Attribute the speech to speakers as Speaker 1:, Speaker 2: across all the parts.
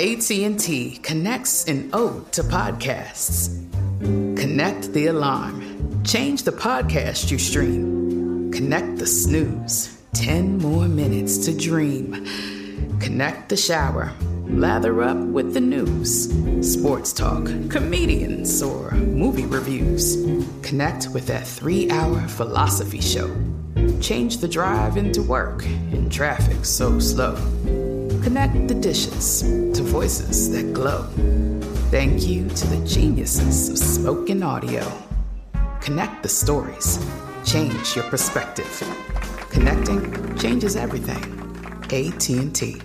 Speaker 1: AT&T connects an ode to podcasts. Connect the alarm. Change the podcast you stream. Connect the snooze. 10 more minutes to dream. Connect the shower. Lather up with the news. Sports talk, comedians, or movie reviews. Connect with that 3-hour philosophy show. Change the drive into work in traffic so slow. Connect the dishes to voices that glow. Thank you to the geniuses of spoken audio. Connect the stories. Change your perspective. Connecting changes everything. AT&T.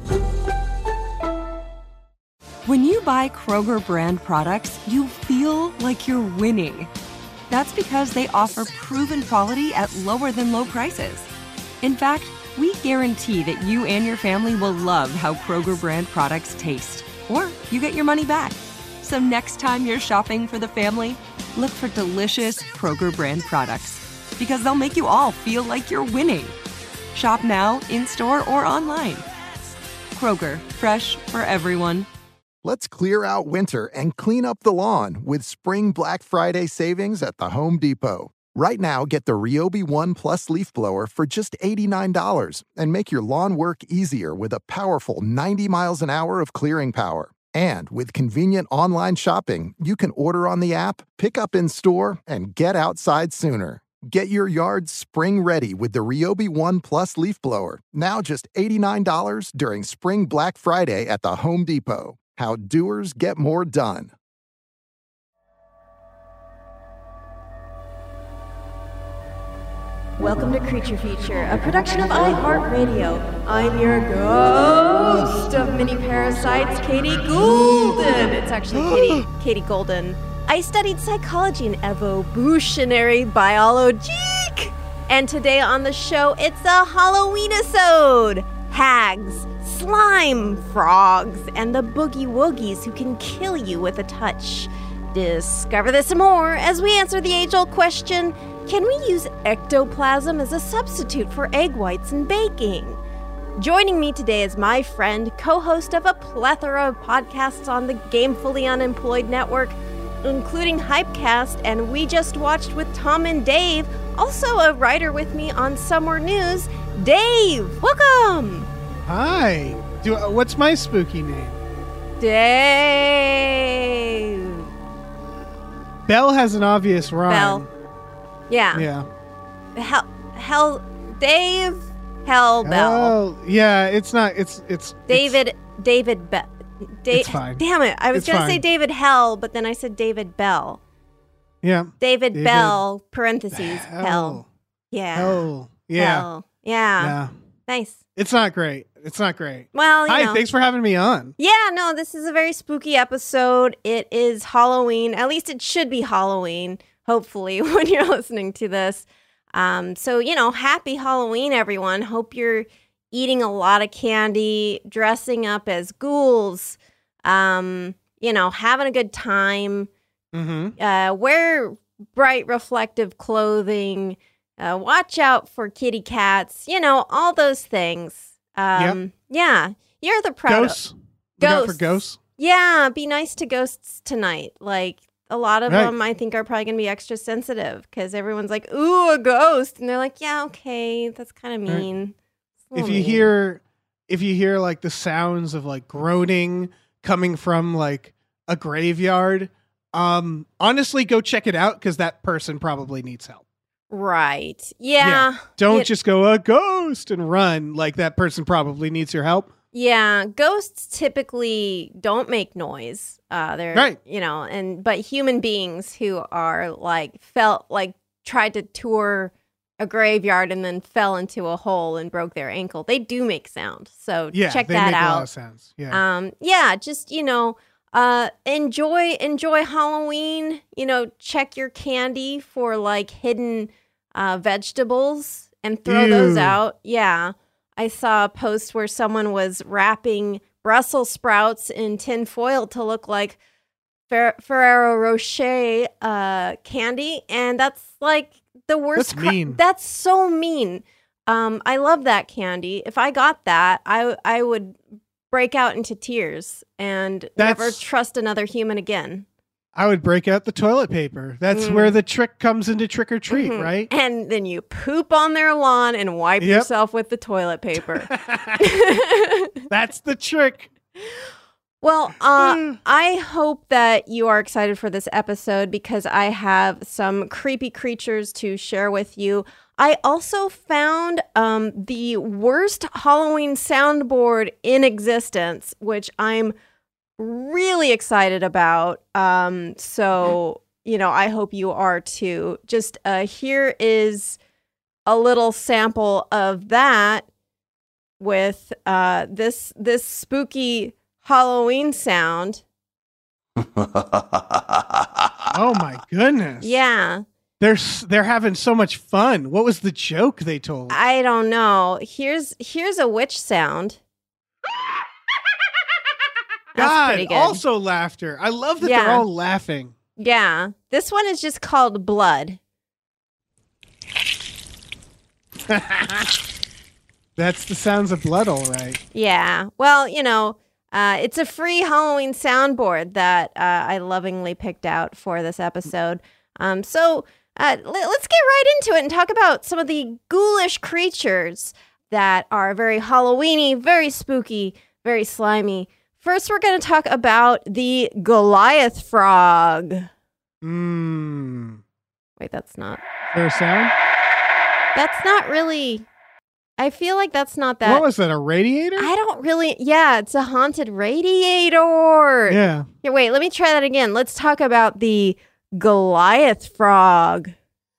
Speaker 2: When you buy Kroger brand products, you feel like you're winning. That's because they offer proven quality at lower than low prices. In fact, we guarantee that you and your family will love how Kroger brand products taste, or you get your money back. So next time you're shopping for the family, look for delicious Kroger brand products, because they'll make you all feel like you're winning. Shop now, in-store, or online. Kroger, fresh for everyone.
Speaker 3: Let's clear out winter and clean up the lawn with Spring Black Friday savings at the Home Depot. Right now, get the Ryobi One Plus leaf blower for just $89 and make your lawn work easier with a powerful 90 miles an hour of clearing power. And with convenient online shopping, you can order on the app, pick up in store, and get outside sooner. Get your yard spring ready with the Ryobi One Plus leaf blower, now just $89 during Spring Black Friday at the Home Depot. How doers get more done.
Speaker 4: Welcome to Creature Feature, a production of iHeartRadio. I'm your ghost of mini parasites, Katie Golden. It's actually Katie Golden. I studied psychology and evolutionary biology. And today on the show, it's a Halloween-isode. Hags, slime, frogs, and the boogie woogies who can kill you with a touch. Discover this and more as we answer the age-old question, can we use ectoplasm as a substitute for egg whites in baking? Joining me today is my friend, co-host of a plethora of podcasts on the Gamefully Unemployed Network, including Hypecast and We Just Watched with Tom and Dave, also a writer with me on Somewhere News, Dave. Welcome!
Speaker 5: Hi. What's my spooky name?
Speaker 4: Dave.
Speaker 5: Belle has an obvious rhyme.
Speaker 4: Belle. Yeah.
Speaker 5: Yeah.
Speaker 4: Dave, Bell.
Speaker 5: Yeah, it's not, it's
Speaker 4: David Bell.
Speaker 5: It's fine.
Speaker 4: Damn it. I was going to say
Speaker 5: fine.
Speaker 4: David Hell, but then I said David Bell.
Speaker 5: Yeah.
Speaker 4: David Bell, parentheses, Hell. Yeah.
Speaker 5: Hell. Yeah.
Speaker 4: Hell. Yeah. Nice.
Speaker 5: It's not great.
Speaker 4: Well, you
Speaker 5: Hi,
Speaker 4: know.
Speaker 5: thanks for having me on.
Speaker 4: Yeah, no, this is a very spooky episode. It is Halloween. At least it should be Halloween, hopefully, when you're listening to this. So, happy Halloween, everyone. Hope you're eating a lot of candy, dressing up as ghouls, having a good time.
Speaker 5: Mm-hmm.
Speaker 4: Wear bright, reflective clothing. Watch out for kitty cats. All those things.
Speaker 5: Yep.
Speaker 4: Yeah, you're the proud
Speaker 5: Ghosts. Look out for ghosts.
Speaker 4: Yeah, be nice to ghosts tonight. Like, a lot of them, I think, are probably going to be extra sensitive because everyone's like, ooh, a ghost. And they're like, yeah, okay, that's kind of mean.
Speaker 5: If you hear like the sounds of like groaning coming from like a graveyard, honestly, go check it out because that person probably needs help.
Speaker 4: Right. Yeah.
Speaker 5: Don't just go a ghost and run. Like that person probably needs your help.
Speaker 4: Yeah. Ghosts typically don't make noise. They're
Speaker 5: right.
Speaker 4: But human beings who are tried to tour a graveyard and then fell into a hole and broke their ankle, they do make sound. So check that out.
Speaker 5: A lot of sounds.
Speaker 4: Yeah. Just enjoy Halloween. Check your candy for like hidden vegetables and throw those out. Yeah. I saw a post where someone was wrapping Brussels sprouts in tin foil to look like Ferrero Rocher candy, and that's like the worst.
Speaker 5: That's mean.
Speaker 4: That's so mean. I love that candy. If I got that, I would break out into tears and never trust another human again.
Speaker 5: I would break out the toilet paper. That's where the trick comes into trick or treat, right?
Speaker 4: And then you poop on their lawn and wipe yourself with the toilet paper.
Speaker 5: That's the trick.
Speaker 4: Well, I hope that you are excited for this episode because I have some creepy creatures to share with you. I also found the worst Halloween soundboard in existence, which I'm really excited about. So, I hope you are too. Just here is a little sample of that with this spooky Halloween sound.
Speaker 5: Oh my goodness.
Speaker 4: Yeah.
Speaker 5: They're having so much fun. What was the joke they told?
Speaker 4: I don't know. Here's a witch sound. That's pretty good.
Speaker 5: Also laughter. I love that they're all laughing.
Speaker 4: Yeah. This one is just called Blood.
Speaker 5: That's the sounds of blood, all right.
Speaker 4: Yeah. Well, it's a free Halloween soundboard that I lovingly picked out for this episode. So let's get right into it and talk about some of the ghoulish creatures that are very Halloweeny, very spooky, very slimy. First, we're going to talk about the Goliath frog. Wait, that's not.
Speaker 5: Is there a sound?
Speaker 4: That's not really. I feel like that's not that.
Speaker 5: What was that, a radiator?
Speaker 4: I don't really. Yeah, it's a haunted radiator.
Speaker 5: Yeah.
Speaker 4: Here, wait, let me try that again. Let's talk about the Goliath frog.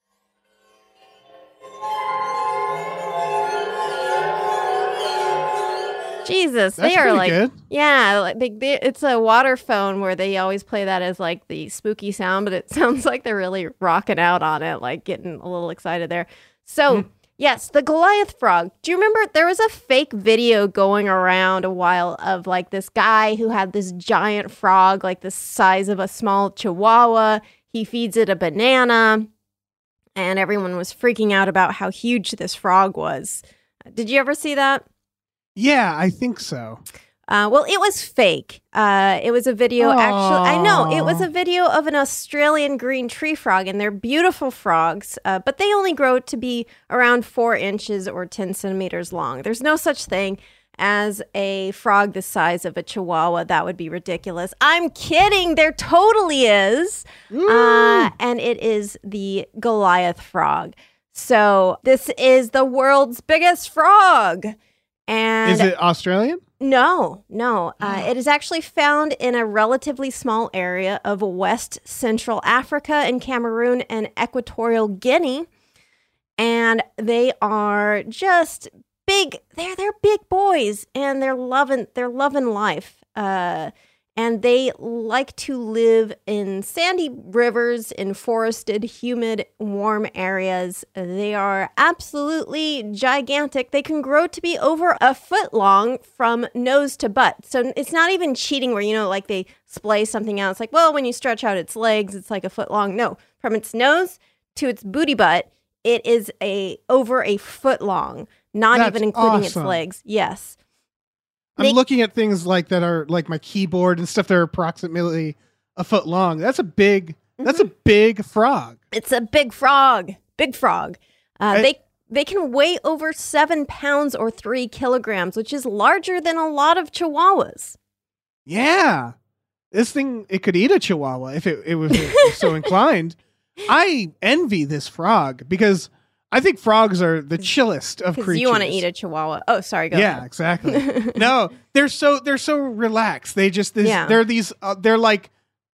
Speaker 4: Jesus,
Speaker 5: That's
Speaker 4: they are like,
Speaker 5: good.
Speaker 4: Yeah, like it's a water phone where they always play that as like the spooky sound, but it sounds like they're really rocking out on it, like getting a little excited there. So, yes, the Goliath frog. Do you remember there was a fake video going around a while of like this guy who had this giant frog, like the size of a small chihuahua. He feeds it a banana, and everyone was freaking out about how huge this frog was. Did you ever see that?
Speaker 5: Yeah, I think so.
Speaker 4: Well, it was fake. It was a video, actually. I know, it was a video of an Australian green tree frog, and they're beautiful frogs, but they only grow to be around 4 inches or 10 centimeters long. There's no such thing as a frog the size of a chihuahua. That would be ridiculous. I'm kidding. There totally is. And it is the Goliath frog. So this is the world's biggest frog. And
Speaker 5: is it Australian?
Speaker 4: No. It is actually found in a relatively small area of West Central Africa and Cameroon and Equatorial Guinea. And they are just big. They're big boys, and they're loving life. And they like to live in sandy rivers, in forested, humid, warm areas. They are absolutely gigantic. They can grow to be over a foot long from nose to butt. So it's not even cheating where, like they splay something out. It's like, well, when you stretch out its legs, it's like a foot long. No, from its nose to its booty butt, it is over a foot long, not even including its legs. Yes.
Speaker 5: I'm looking at things like that are like my keyboard and stuff that are approximately a foot long. That's a big frog.
Speaker 4: It's a big frog. Big frog. They can weigh over 7 pounds or 3 kilograms, which is larger than a lot of chihuahuas.
Speaker 5: Yeah. This thing, it could eat a chihuahua if it was so inclined. I envy this frog because I think frogs are the chillest of creatures.
Speaker 4: You want to eat a chihuahua. Oh, sorry. Go ahead.
Speaker 5: Yeah, exactly. No, they're so relaxed. They just they're like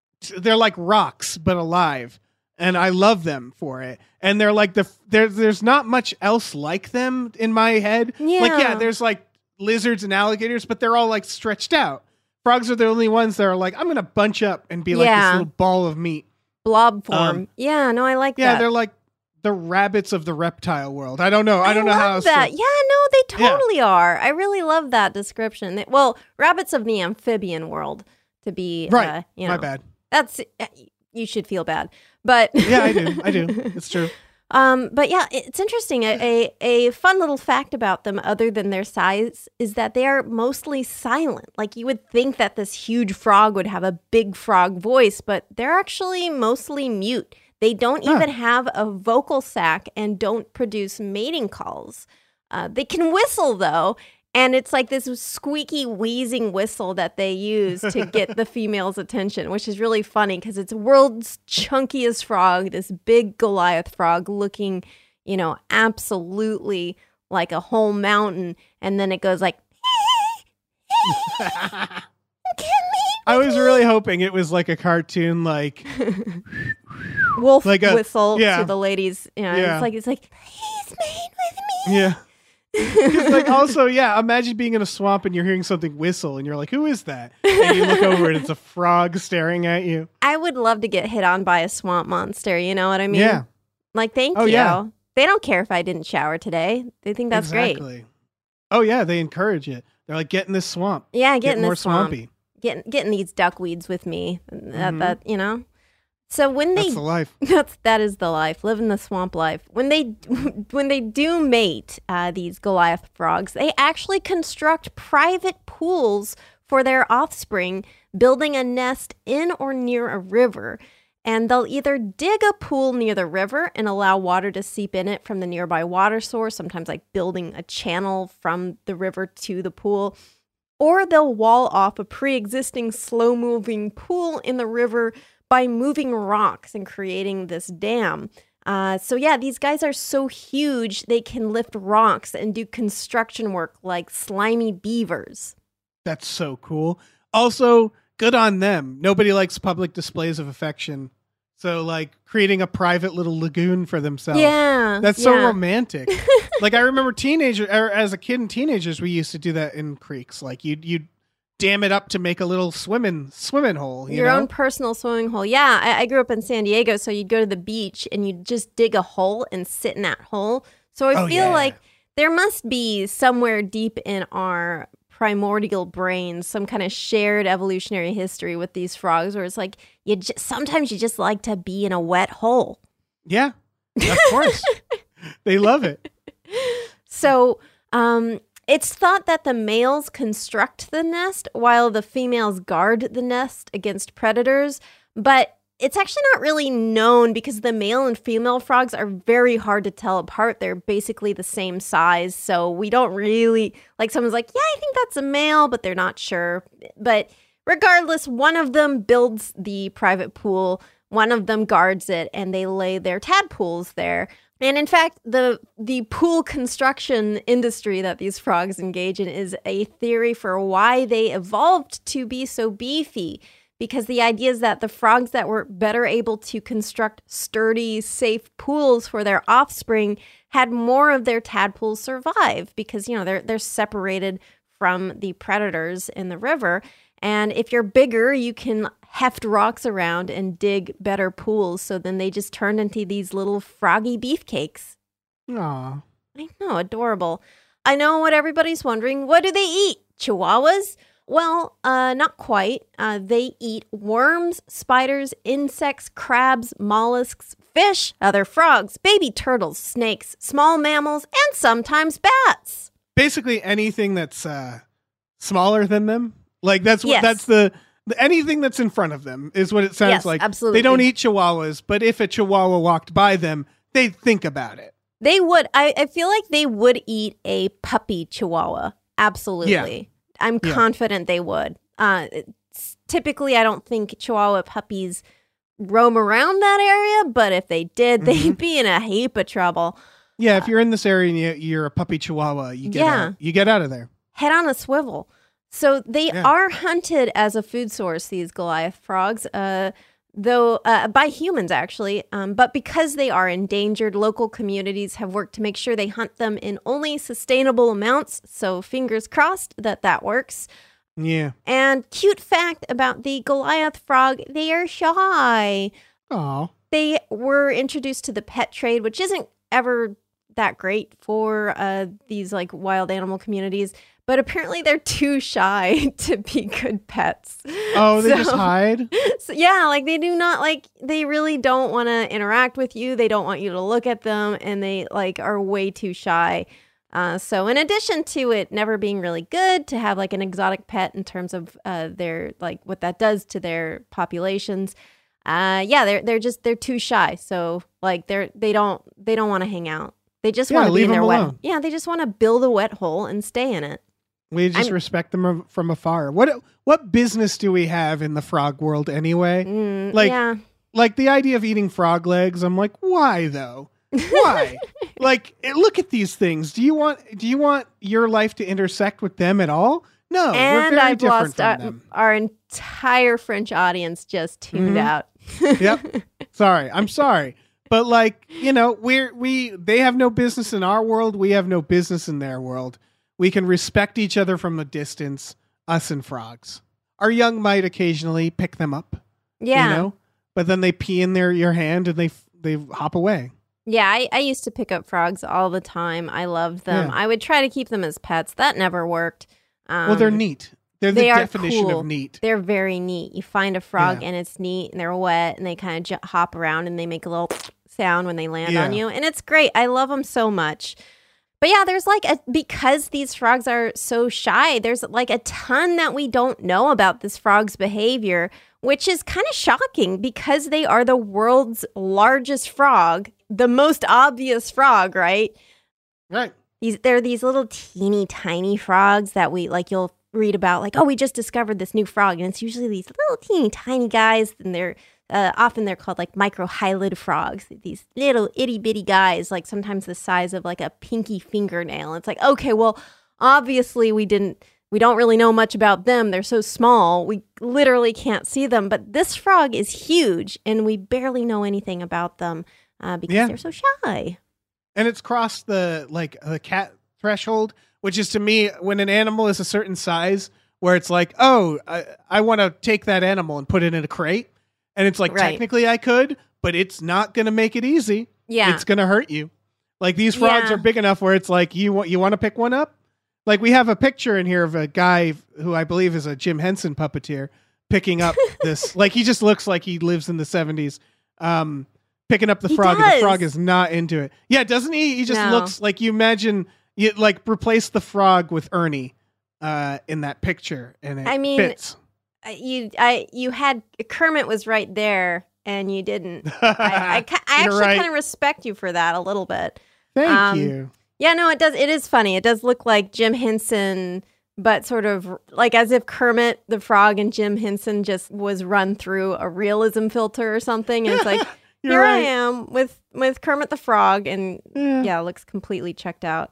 Speaker 5: rocks but alive, and I love them for it. And they're like there's not much else like them in my head.
Speaker 4: Yeah.
Speaker 5: There's like lizards and alligators, but they're all like stretched out. Frogs are the only ones that are like, I'm gonna bunch up and be like this little ball of meat.
Speaker 4: Blob form. I like that.
Speaker 5: Yeah, they're like the rabbits of the reptile world. I don't know. I don't know how else
Speaker 4: that. They totally are. I really love that description. Rabbits of the amphibian world to be
Speaker 5: right. My bad.
Speaker 4: That's you should feel bad, but
Speaker 5: yeah, I do. It's true.
Speaker 4: But yeah, it's interesting. A fun little fact about them, other than their size, is that they are mostly silent. Like you would think that this huge frog would have a big frog voice, but they're actually mostly mute. They don't even have a vocal sac and don't produce mating calls. They can whistle though. And it's like this squeaky, wheezing whistle that they use to get the female's attention, which is really funny because it's world's chunkiest frog, this big Goliath frog looking, absolutely like a whole mountain. And then it goes like,
Speaker 5: I was really hoping it was like a cartoon, like
Speaker 4: wolf
Speaker 5: like
Speaker 4: whistle to the ladies. It's like, please mate with me.
Speaker 5: Yeah. Because like also, imagine being in a swamp and you're hearing something whistle and you're like, who is that? And you look over and it's a frog staring at you.
Speaker 4: I would love to get hit on by a swamp monster, you know what I mean?
Speaker 5: Yeah.
Speaker 4: Like, thank you.
Speaker 5: Yeah.
Speaker 4: They don't care if I didn't shower today. They think that's great.
Speaker 5: Oh yeah, they encourage it. They're like, get in this swamp.
Speaker 4: Yeah, get in
Speaker 5: more
Speaker 4: this swamp.
Speaker 5: swampy.
Speaker 4: Getting these duckweeds with me. That So when
Speaker 5: That's the life.
Speaker 4: that is the life, living the swamp life. When they do mate, these Goliath frogs, they actually construct private pools for their offspring, building a nest in or near a river. And they'll either dig a pool near the river and allow water to seep in it from the nearby water source, sometimes like building a channel from the river to the pool, or they'll wall off a pre-existing slow-moving pool in the river by moving rocks and creating this dam. These guys are so huge, they can lift rocks and do construction work like slimy beavers.
Speaker 5: That's so cool. Also, good on them. Nobody likes public displays of affection. So, like, creating a private little lagoon for themselves.
Speaker 4: Yeah.
Speaker 5: That's so romantic. Like, I remember as a kid and teenagers, we used to do that in creeks. Like, you'd dam it up to make a little swimming hole.
Speaker 4: Your own personal swimming hole. Yeah, I grew up in San Diego, so you'd go to the beach and you'd just dig a hole and sit in that hole. So I feel like there must be somewhere deep in our primordial brains some kind of shared evolutionary history with these frogs where it's like sometimes you just like to be in a wet hole.
Speaker 5: Yeah, of course. They love it.
Speaker 4: So, it's thought that the males construct the nest while the females guard the nest against predators, but it's actually not really known because the male and female frogs are very hard to tell apart. They're basically the same size, so we don't really, like someone's like, yeah, I think that's a male, but they're not sure. But regardless, one of them builds the private pool, one of them guards it, and they lay their tadpoles there. And in fact, the pool construction industry that these frogs engage in is a theory for why they evolved to be so beefy. Because the idea is that the frogs that were better able to construct sturdy, safe pools for their offspring had more of their tadpoles survive because, they're separated from the predators in the river. And if you're bigger, you can heft rocks around and dig better pools. So then they just turned into these little froggy beefcakes.
Speaker 5: Aw.
Speaker 4: I know, adorable. I know what everybody's wondering. What do they eat? Chihuahuas? Well, not quite. They eat worms, spiders, insects, crabs, mollusks, fish, other frogs, baby turtles, snakes, small mammals, and sometimes bats.
Speaker 5: Basically anything that's smaller than them. Like that's what
Speaker 4: Yes.
Speaker 5: that's anything that's in front of them is what it sounds
Speaker 4: Yes,
Speaker 5: like.
Speaker 4: absolutely.
Speaker 5: They don't eat chihuahuas, but if a chihuahua walked by them, they'd think about it.
Speaker 4: They would. I feel like they would eat a puppy chihuahua. Absolutely.
Speaker 5: Yeah.
Speaker 4: I'm confident they would. Typically, I don't think chihuahua puppies roam around that area, but if they did, they'd be in a heap of trouble.
Speaker 5: Yeah, if you're in this area and you're a puppy chihuahua, you get out of there.
Speaker 4: Head on a swivel. So they are hunted as a food source, these Goliath frogs, though by humans, actually. But because they are endangered, local communities have worked to make sure they hunt them in only sustainable amounts. So fingers crossed that works.
Speaker 5: Yeah.
Speaker 4: And cute fact about the Goliath frog, they are shy.
Speaker 5: Aw.
Speaker 4: They were introduced to the pet trade, which isn't ever that great for these like wild animal communities. but apparently they're too shy to be good pets.
Speaker 5: Oh, they just hide?
Speaker 4: So, yeah, like they do not they really don't want to interact with you. They don't want you to look at them, and they like are way too shy. So in addition to it never being really good to have like an exotic pet in terms of their like what that does to their populations, they're too shy. So like they don't want to hang out. They just want to be in their wet. Yeah, they just want to build a wet hole and stay in it.
Speaker 5: We just respect them from afar. What business do we have in the frog world anyway? Like the idea of eating frog legs. I'm like, why though? Why? Like, look at these things. Do you want your life to intersect with them at all? No,
Speaker 4: and
Speaker 5: we're very
Speaker 4: I've
Speaker 5: different
Speaker 4: lost
Speaker 5: from them.
Speaker 4: Our entire French audience just tuned out.
Speaker 5: Yep. I'm sorry. But like, you know, they have no business in our world. We have no business in their world. We can respect each other from a distance, us and frogs. Our young might occasionally pick them up.
Speaker 4: Yeah.
Speaker 5: You know? But then they pee in your hand and they hop away.
Speaker 4: Yeah, I used to pick up frogs all the time. I loved them.
Speaker 5: Yeah.
Speaker 4: I would try to keep them as pets. That never worked.
Speaker 5: Well, they're neat. They're the definition of neat.
Speaker 4: They're very neat. You find a frog and it's neat and they're wet and they kind of hop around and they make a little sound when they land on you. And it's great. I love them so much. But yeah, there's because these frogs are so shy, there's like a ton that we don't know about this frog's behavior, which is kind of shocking because they are the world's largest frog, the most obvious frog, right?
Speaker 5: Right.
Speaker 4: They're these little teeny tiny frogs that you'll read about, like, oh, we just discovered this new frog. And it's usually these little teeny tiny guys. And they're often they're called like microhylid frogs. These little itty bitty guys, like sometimes the size of like a pinky fingernail. It's like, okay, well, obviously we don't really know much about them. They're so small. We literally can't see them. But this frog is huge and we barely know anything about them because they're so shy.
Speaker 5: And it's crossed the cat threshold, which is to me when an animal is a certain size where it's like, oh, I want to take that animal and put it in a crate. And it's like, technically I could, but it's not going to make it easy.
Speaker 4: Yeah.
Speaker 5: It's going to hurt you. Like these frogs are big enough where it's like, you want to pick one up? Like we have a picture in here of a guy who I believe is a Jim Henson puppeteer picking up this. Like he just looks like he lives in the 70s. Picking up the frog, and the frog is not into it. Yeah, doesn't he? He just looks like you imagine you like replace the frog with Ernie in that picture, and it fits.
Speaker 4: You had Kermit was right there, and you didn't. I actually kind of respect you for that a little bit.
Speaker 5: Thank you.
Speaker 4: Yeah, no, it does. It is funny. It does look like Jim Henson, but sort of like as if Kermit the Frog and Jim Henson just was run through a realism filter or something. And it's like. Here I am with Kermit the Frog, and it looks completely checked out.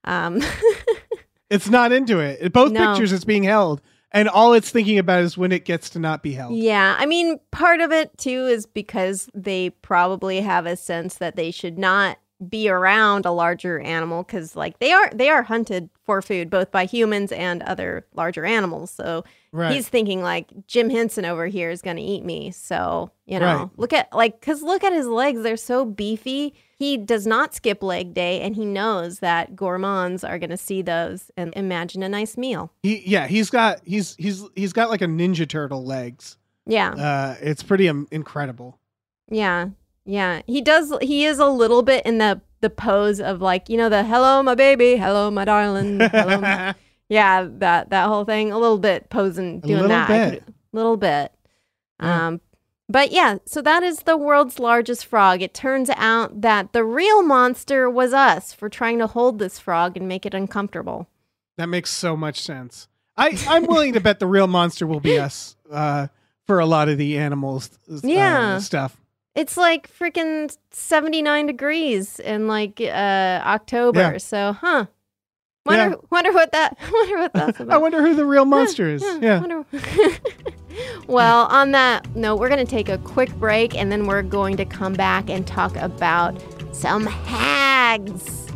Speaker 5: It's not into it. In both pictures, it's being held, and all it's thinking about is when it gets to not be held.
Speaker 4: Yeah, I mean, part of it too is because they probably have a sense that they should not be around a larger animal because, like, they are hunted for food both by humans and other larger animals. So he's thinking like Jim Henson over here is going to eat me. So look at his legs; they're so beefy. He does not skip leg day, and he knows that gourmands are going to see those and imagine a nice meal.
Speaker 5: He's got like a Ninja Turtle legs.
Speaker 4: Yeah,
Speaker 5: it's pretty incredible.
Speaker 4: Yeah. Yeah, he does. He is a little bit in the pose of like, the hello, my baby, hello, my darling. Hello, that whole thing. A little bit posing, doing that. A little bit. Yeah. But yeah, so that is the world's largest frog. It turns out that the real monster was us for trying to hold this frog and make it uncomfortable.
Speaker 5: That makes so much sense. I'm willing to bet the real monster will be us for a lot of the animals stuff.
Speaker 4: It's like freaking 79 degrees in like October. Yeah. So, Wonder what that's about.
Speaker 5: I wonder who the real monster is. Yeah.
Speaker 4: Well, on that note, we're going to take a quick break and then we're going to come back and talk about some hags.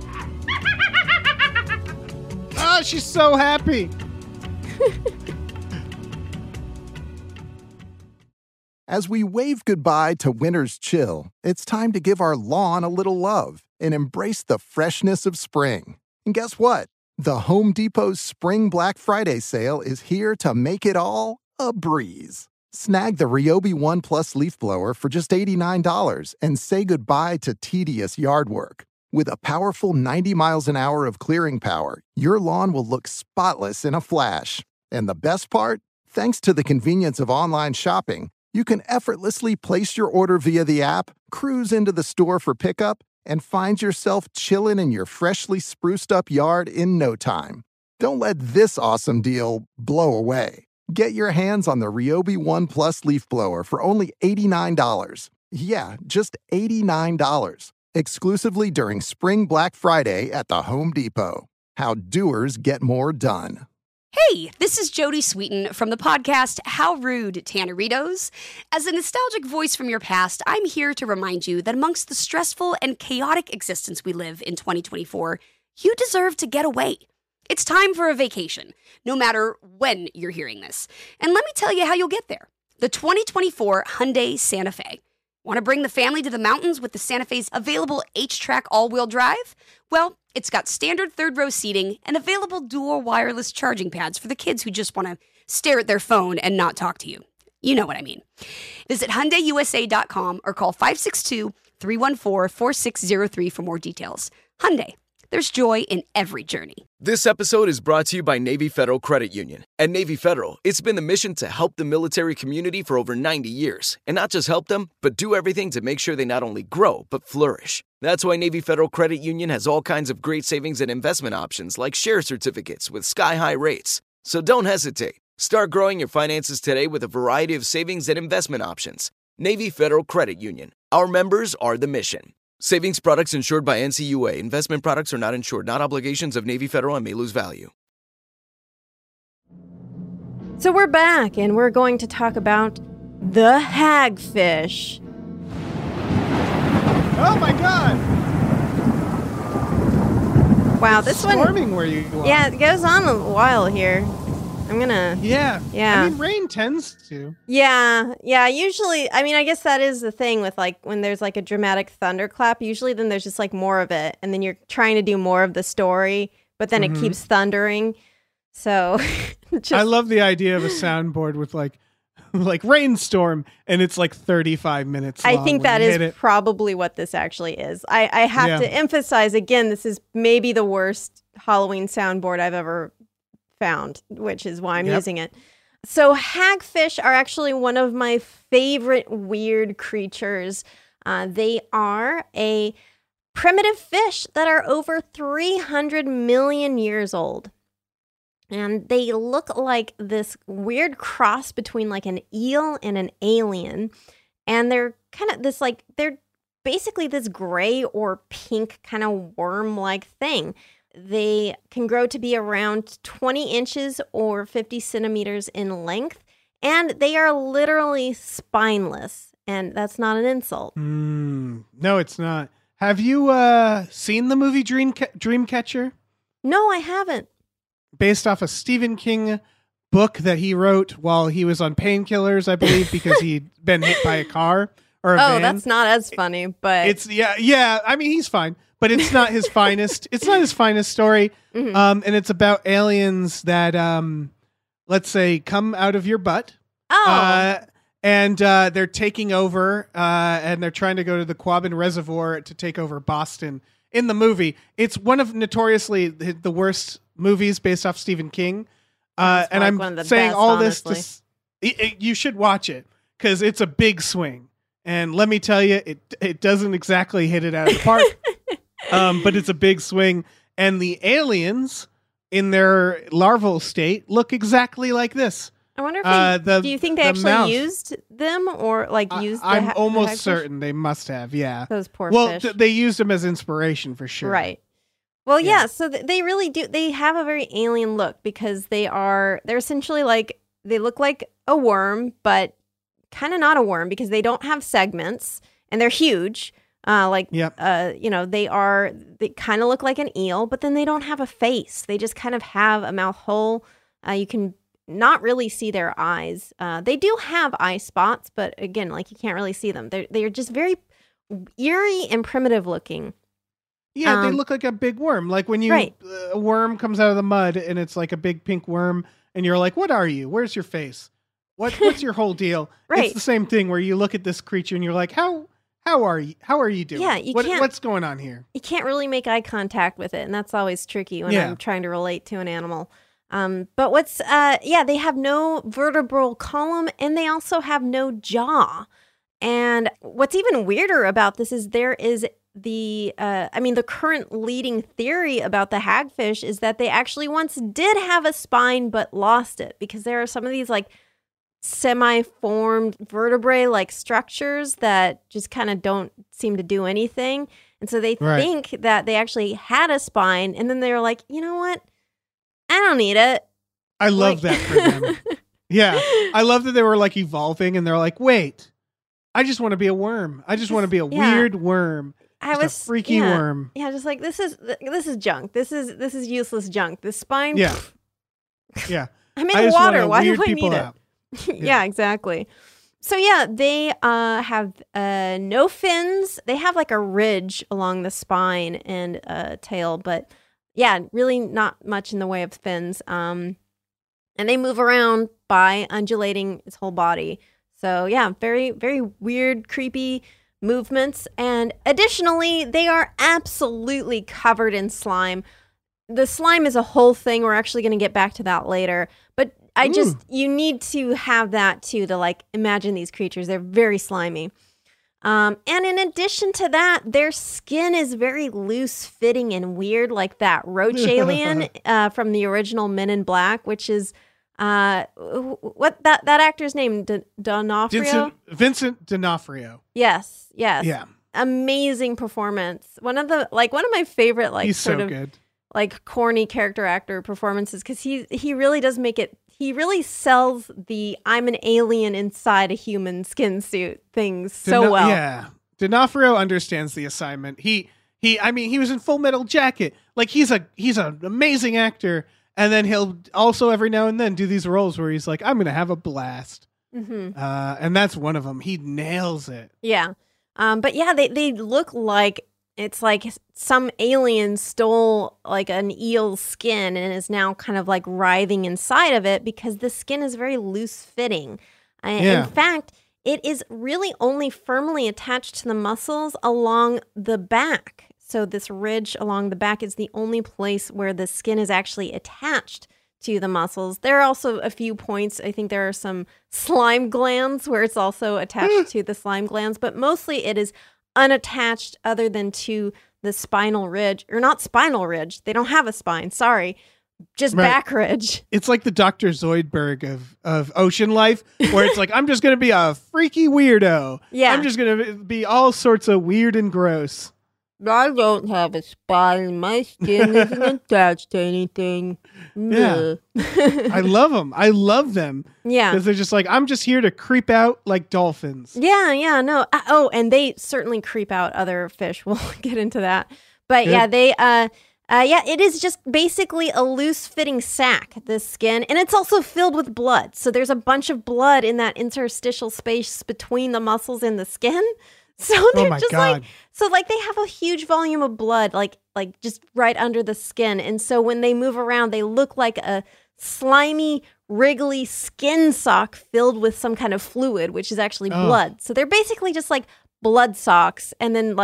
Speaker 5: Oh, she's so happy.
Speaker 3: As we wave goodbye to winter's chill, it's time to give our lawn a little love and embrace the freshness of spring. And guess what? The Home Depot's Spring Black Friday sale is here to make it all a breeze. Snag the Ryobi One Plus leaf blower for just $89 and say goodbye to tedious yard work. With a powerful 90 miles an hour of clearing power, your lawn will look spotless in a flash. And the best part? Thanks to the convenience of online shopping, you can effortlessly place your order via the app, cruise into the store for pickup, and find yourself chilling in your freshly spruced up yard in no time. Don't let this awesome deal blow away. Get your hands on the Ryobi One Plus leaf blower for only $89. Yeah, just $89. Exclusively during Spring Black Friday at the Home Depot. How doers get more done.
Speaker 6: Hey, this is Jodie Sweetin from the podcast How Rude, Tanneritos. As a nostalgic voice from your past, I'm here to remind you that amongst the stressful and chaotic existence we live in 2024, you deserve to get away. It's time for a vacation, no matter when you're hearing this. And let me tell you how you'll get there. The 2024 Hyundai Santa Fe. Want to bring the family to the mountains with the Santa Fe's available H-Track all-wheel drive? Well, it's got standard third-row seating and available dual wireless charging pads for the kids who just want to stare at their phone and not talk to you. You know what I mean. Visit HyundaiUSA.com or call 562-314-4603 for more details. Hyundai. There's joy in every journey.
Speaker 7: This episode is brought to you by Navy Federal Credit Union. At Navy Federal, it's been the mission to help the military community for over 90 years. And not just help them, but do everything to make sure they not only grow, but flourish. That's why Navy Federal Credit Union has all kinds of great savings and investment options like share certificates with sky-high rates. So don't hesitate. Start growing your finances today with a variety of savings and investment options. Navy Federal Credit Union. Our members are the mission. Savings products insured by NCUA. Investment products are not insured, not obligations of Navy Federal and may lose value.
Speaker 4: So we're back, and we're going to talk about the hagfish.
Speaker 5: Oh my god!
Speaker 4: Wow, this one...
Speaker 5: Storming where you are.
Speaker 4: Yeah, it goes on a while here. I'm gonna...
Speaker 5: Yeah.
Speaker 4: Yeah.
Speaker 5: I mean, rain tends to.
Speaker 4: Yeah. Usually, I mean, I guess that is the thing with, like, when there's, like, a dramatic thunderclap, usually then there's just, like, more of it, and then you're trying to do more of the story, but then it keeps thundering. So...
Speaker 5: I love the idea of a soundboard with, like rainstorm, and it's, like, 35 minutes long.
Speaker 4: I think that is probably what this actually is. I have to emphasize, again, this is maybe the worst Halloween soundboard I've ever found, which is why I'm using it. So hagfish are actually one of my favorite weird creatures. They are a primitive fish that are over 300 million years old. And they look like this weird cross between like an eel and an alien. And they're kind of this like, they're basically this gray or pink kind of worm-like thing. They can grow to be around 20 inches or 50 centimeters in length, and they are literally spineless, and that's not an insult.
Speaker 5: No, it's not. Have you seen the movie Dreamcatcher?
Speaker 4: No, I haven't.
Speaker 5: Based off a Stephen King book that he wrote while he was on painkillers, I believe, because he'd been hit by a car or a van.
Speaker 4: That's not as funny, but...
Speaker 5: It's, yeah, I mean, he's fine. But it's not his finest. It's not his finest story. And it's about aliens that, let's say, come out of your butt. And they're taking over, and they're trying to go to the Quabbin Reservoir to take over Boston. In the movie, it's one of notoriously the worst movies based off Stephen King. And I'm saying
Speaker 4: best,
Speaker 5: all
Speaker 4: honestly.
Speaker 5: this you should watch it because it's a big swing. And let me tell you, it doesn't exactly hit it out of the park. But it's a big swing, and the aliens in their larval state look exactly like this.
Speaker 4: I wonder if do you think they actually used them or like used the
Speaker 5: I'm almost
Speaker 4: hagfish?
Speaker 5: Certain they must have, yeah.
Speaker 4: Those poor
Speaker 5: fish.
Speaker 4: fish.
Speaker 5: They used them as inspiration for sure.
Speaker 4: Right. Well, yeah, so they really do. They have a very alien look because they're essentially like, they look like a worm, but kind of not a worm because they don't have segments and they're huge. They kind of look like an eel, but then they don't have a face. They just kind of have a mouth hole. You can not really see their eyes. They do have eye spots, but again, like you can't really see them. They're just very eerie and primitive looking.
Speaker 5: Yeah, they look like a big worm. Like when you a worm comes out of the mud and it's like a big pink worm, and you're like, "What are you? Where's your face? What's your whole deal?" It's the same thing where you look at this creature and you're like, "How are you? How are you doing?
Speaker 4: Yeah,
Speaker 5: what's going on here?"
Speaker 4: You can't really make eye contact with it, and that's always tricky when I'm trying to relate to an animal. But what's they have no vertebral column, and they also have no jaw. And what's even weirder about this is there is the current leading theory about the hagfish is that they actually once did have a spine but lost it, because there are some of these like semi-formed vertebrae like structures that just kind of don't seem to do anything. And so they think that they actually had a spine, and then they were like, you know what? I don't need it.
Speaker 5: I love that for them. Yeah. I love that they were like evolving and they're like, wait, I just want to be a worm. I just want to be a weird worm. A freaky worm.
Speaker 4: Yeah, just like this is junk. This is useless junk. This spine.
Speaker 5: Yeah. Yeah.
Speaker 4: I'm in water. Why do I need it? Yeah, exactly. So yeah, they have no fins. They have like a ridge along the spine and tail, but yeah, really not much in the way of fins. And they move around by undulating its whole body. So yeah, very, very weird, creepy movements. And additionally, they are absolutely covered in slime. The slime is a whole thing. We're actually going to get back to that later. But you need to have that too to like imagine these creatures. They're very slimy. And in addition to that, their skin is very loose fitting and weird, like that roach alien from the original Men in Black, which is what that actor's name, D'Onofrio?
Speaker 5: Vincent D'Onofrio.
Speaker 4: Yes.
Speaker 5: Yeah.
Speaker 4: Amazing performance. One of my favorite
Speaker 5: he's sort of good.
Speaker 4: Like corny character actor performances, because he really does make it. He really sells the "I'm an alien inside a human skin suit" things so well.
Speaker 5: Yeah, D'Onofrio understands the assignment. He was in Full Metal Jacket. Like he's an amazing actor, and then he'll also every now and then do these roles where he's like, "I'm gonna have a blast," and that's one of them. He nails it.
Speaker 4: Yeah, but yeah, they look like. It's like some alien stole like an eel's skin and is now kind of like writhing inside of it because the skin is very loose fitting. In fact, it is really only firmly attached to the muscles along the back. So this ridge along the back is the only place where the skin is actually attached to the muscles. There are also a few points. I think there are some slime glands where it's also attached to the slime glands, but mostly it is unattached other than to the spinal ridge, or not spinal ridge. They don't have a spine. Sorry. Just back ridge.
Speaker 5: It's like the Dr. Zoidberg of ocean life, where it's like, I'm just going to be a freaky weirdo.
Speaker 4: Yeah.
Speaker 5: I'm just going to be all sorts of weird and gross.
Speaker 4: I don't have a spine. My skin isn't attached to anything.
Speaker 5: Yeah. I love them. I love them.
Speaker 4: Yeah.
Speaker 5: Because they're just like, I'm just here to creep out like dolphins.
Speaker 4: Yeah, no. And they certainly creep out other fish. We'll get into that. But it is just basically a loose fitting sack, this skin. And it's also filled with blood. So there's a bunch of blood in that interstitial space between the muscles and the skin. So they're they have a huge volume of blood, like just right under the skin. And so when they move around, they look like a slimy, wriggly skin sock filled with some kind of fluid, which is actually blood. So they're basically just like blood socks. And then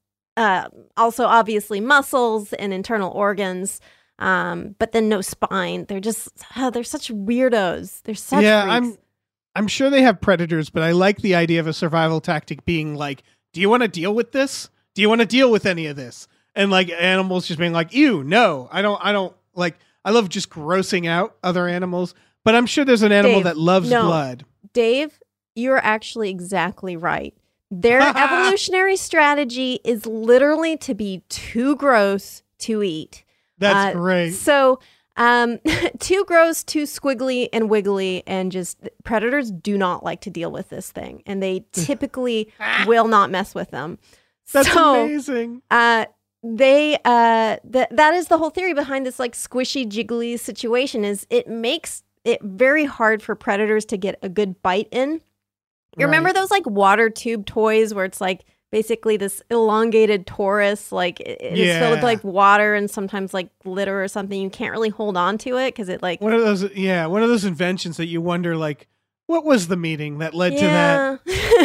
Speaker 4: also obviously muscles and internal organs, but then no spine. They're just, they're such weirdos. They're such freaks.
Speaker 5: I'm sure they have predators, but I like the idea of a survival tactic being like, do you want to deal with this? Do you want to deal with any of this? And like animals just being like, ew, no, I don't like, I love just grossing out other animals, but I'm sure there's an animal that loves blood.
Speaker 4: Dave, you're actually exactly right. Their evolutionary strategy is literally to be too gross to eat.
Speaker 5: That's great.
Speaker 4: So, too gross, too squiggly and wiggly, and just predators do not like to deal with this thing, and they typically will not mess with them.
Speaker 5: That's amazing.
Speaker 4: That is the whole theory behind this like squishy, jiggly situation. Is it makes it very hard for predators to get a good bite in. You remember those like water tube toys where it's like basically this elongated torus, like it's filled with like water and sometimes like glitter or something. You can't really hold on to it because it like
Speaker 5: one of those inventions that you wonder like, what was the meeting that led to that?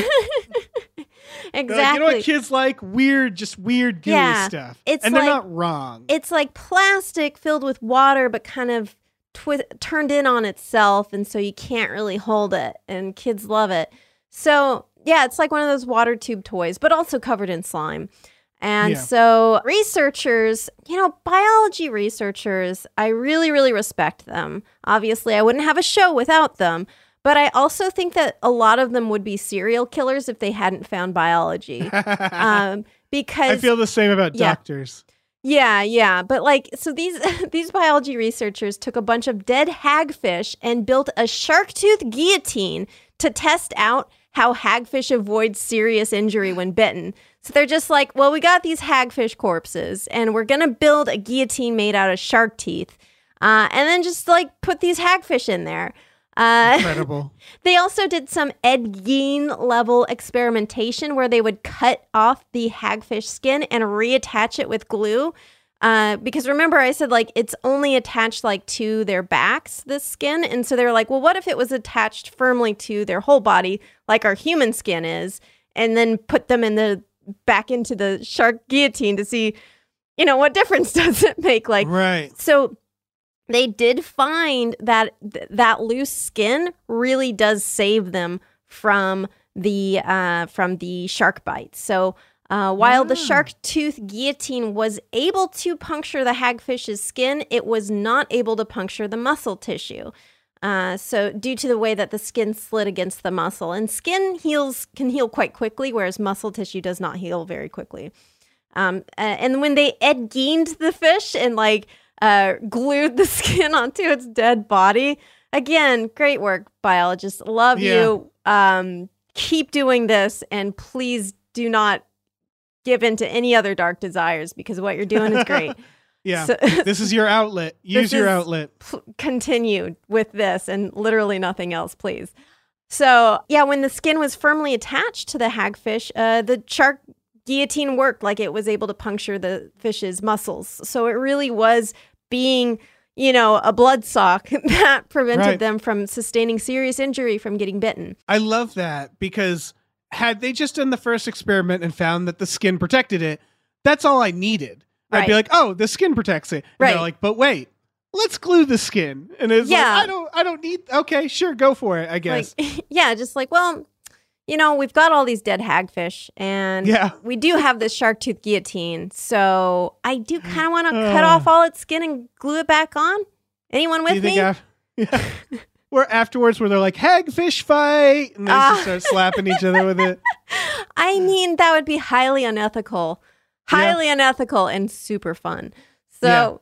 Speaker 4: Exactly.
Speaker 5: Like, you know what kids like? Weird gooey stuff.
Speaker 4: It's
Speaker 5: and
Speaker 4: like,
Speaker 5: they're not wrong.
Speaker 4: It's like plastic filled with water, but kind of turned in on itself, and so you can't really hold it, and kids love it. So yeah, it's like one of those water tube toys, but also covered in slime. And so researchers, biology researchers, I really, really respect them. Obviously, I wouldn't have a show without them. But I also think that a lot of them would be serial killers if they hadn't found biology. Because
Speaker 5: I feel the same about doctors.
Speaker 4: Yeah. But like, so these biology researchers took a bunch of dead hagfish and built a shark tooth guillotine to test out how hagfish avoid serious injury when bitten. So they're just like, well, we got these hagfish corpses and we're going to build a guillotine made out of shark teeth. And then just like put these hagfish in there.
Speaker 5: Incredible.
Speaker 4: They also did some Ed Gein level experimentation where they would cut off the hagfish skin and reattach it with glue. Because remember I said like it's only attached like to their backs, this skin. And so they were like, well, what if it was attached firmly to their whole body like our human skin is, and then put them back into the shark guillotine to see, what difference does it make? Like,
Speaker 5: right.
Speaker 4: So they did find that that loose skin really does save them from the shark bite. So while the shark tooth guillotine was able to puncture the hagfish's skin, it was not able to puncture the muscle tissue. So due to the way that the skin slid against the muscle, and skin can heal quite quickly, whereas muscle tissue does not heal very quickly. And when they Ed Geined the fish and like glued the skin onto its dead body. Again, great work, biologists. Love you. Keep doing this, and please do not give in to any other dark desires because what you're doing is great.
Speaker 5: So, this is your outlet. Use your outlet.
Speaker 4: Continue with this and literally nothing else, please. So, when the skin was firmly attached to the hagfish, the shark guillotine worked, like it was able to puncture the fish's muscles. So it really was being, a blood sock that prevented them from sustaining serious injury from getting bitten.
Speaker 5: I love that because had they just done the first experiment and found that the skin protected it, that's all I needed. I'd be like, oh, the skin protects it. And they're like, but wait, let's glue the skin. And it's like, I don't need, okay, sure, go for it, I guess.
Speaker 4: Like, just like, well, we've got all these dead hagfish, and we do have this shark tooth guillotine, so I do kind of want to cut off all its skin and glue it back on. Anyone with me?
Speaker 5: Or afterwards where they're like, hagfish fight, and they just start slapping each other with it.
Speaker 4: I mean, that would be highly unethical. Unethical and super fun. So...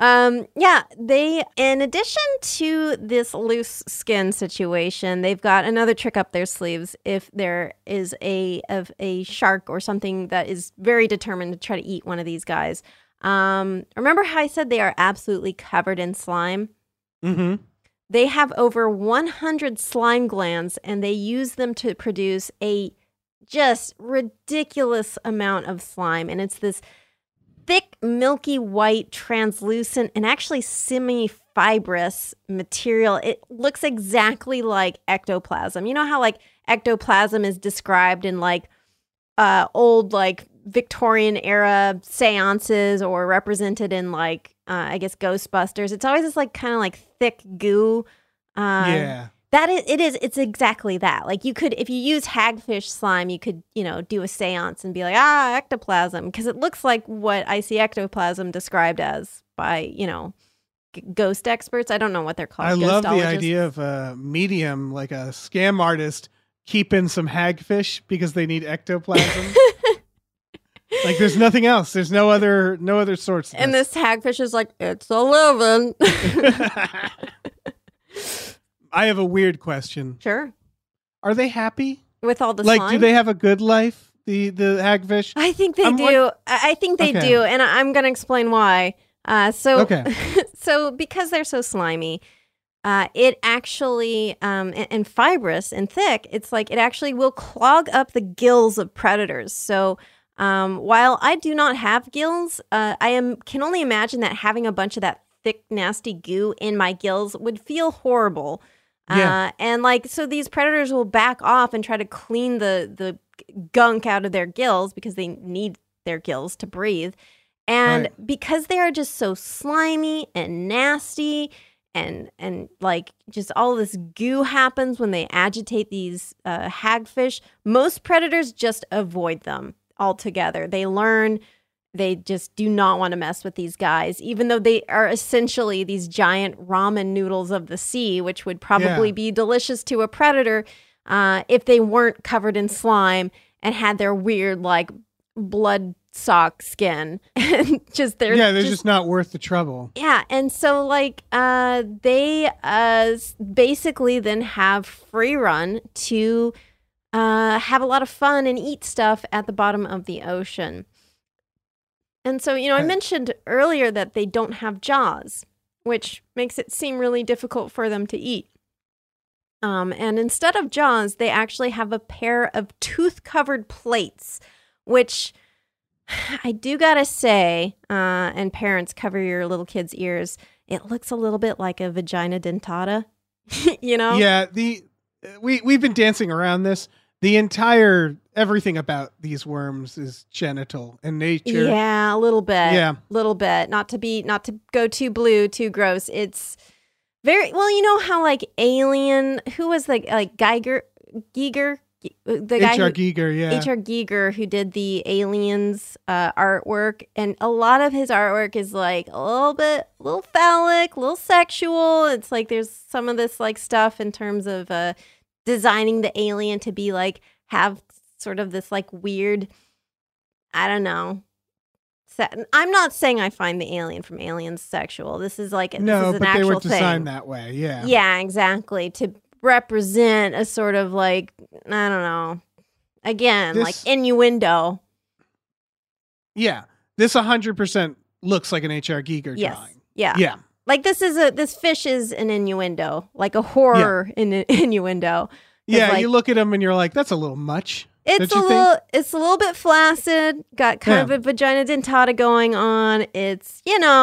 Speaker 4: they, in addition to this loose skin situation, they've got another trick up their sleeves if there is a shark or something that is very determined to try to eat one of these guys. Remember how I said they are absolutely covered in slime?
Speaker 5: Mm-hmm.
Speaker 4: They have over 100 slime glands, and they use them to produce a just ridiculous amount of slime, and it's this thick, milky white, translucent, and actually semi-fibrous material. It looks exactly like ectoplasm. You know how like ectoplasm is described in like old like Victorian era seances or represented in like I guess Ghostbusters. It's always this like kind of like thick goo. It's exactly that. Like you could, if you use hagfish slime, you could, do a seance and be like, ectoplasm. Because it looks like what I see ectoplasm described as by, ghost experts. I don't know what they're called.
Speaker 5: I love the idea of a medium, like a scam artist, keeping some hagfish because they need ectoplasm. Like there's nothing else. There's no other sorts.
Speaker 4: And this hagfish is like, it's a living.
Speaker 5: I have a weird question.
Speaker 4: Sure.
Speaker 5: Are they happy
Speaker 4: with all the slime?
Speaker 5: Do they have a good life? The hagfish?
Speaker 4: I think they do. I think they do, and I'm going to explain why. So because they're so slimy, it actually, and fibrous and thick, it's like it actually will clog up the gills of predators. So while I do not have gills, can only imagine that having a bunch of that thick, nasty goo in my gills would feel horrible.
Speaker 5: Yeah.
Speaker 4: And like, so these predators will back off and try to clean the gunk out of their gills because they need their gills to breathe. And because they are just so slimy and nasty and like just all this goo happens when they agitate these hagfish, most predators just avoid them altogether. They learn they just do not want to mess with these guys, even though they are essentially these giant ramen noodles of the sea, which would probably be delicious to a predator if they weren't covered in slime and had their weird like blood sock skin. And just they're
Speaker 5: just not worth the trouble.
Speaker 4: Yeah, and so like they basically then have free run to have a lot of fun and eat stuff at the bottom of the ocean. And so, I mentioned earlier that they don't have jaws, which makes it seem really difficult for them to eat. And instead of jaws, they actually have a pair of tooth-covered plates, which I do gotta say, and parents, cover your little kids' ears, it looks a little bit like a vagina dentata,
Speaker 5: Yeah, we've been dancing around this. The entire everything about these worms is genital in nature.
Speaker 4: Yeah, a little bit.
Speaker 5: Yeah,
Speaker 4: little bit. Not to go too blue, too gross. It's very well. You know how like Alien? Who was the like Giger? The guy
Speaker 5: H.R. Giger, yeah.
Speaker 4: H.R. Giger, who did the Aliens artwork, and a lot of his artwork is like a little phallic, a little sexual. It's like there's some of this like stuff in terms of designing the alien to be like have sort of this like weird, I don't know. I'm not saying I find the alien from Aliens sexual. This is like this is an
Speaker 5: but
Speaker 4: actual
Speaker 5: they were
Speaker 4: thing.
Speaker 5: designed that way. Yeah.
Speaker 4: Yeah, exactly. To represent a sort of like, I don't know. Again, like innuendo.
Speaker 5: Yeah. This 100% looks like an H.R. Giger drawing.
Speaker 4: Yeah.
Speaker 5: Yeah.
Speaker 4: Like this fish is an innuendo, like a horror innuendo.
Speaker 5: Yeah,
Speaker 4: like,
Speaker 5: you look at him and you're like, that's a little much.
Speaker 4: It's a little bit flaccid, got kind of a vagina dentata going on. It's,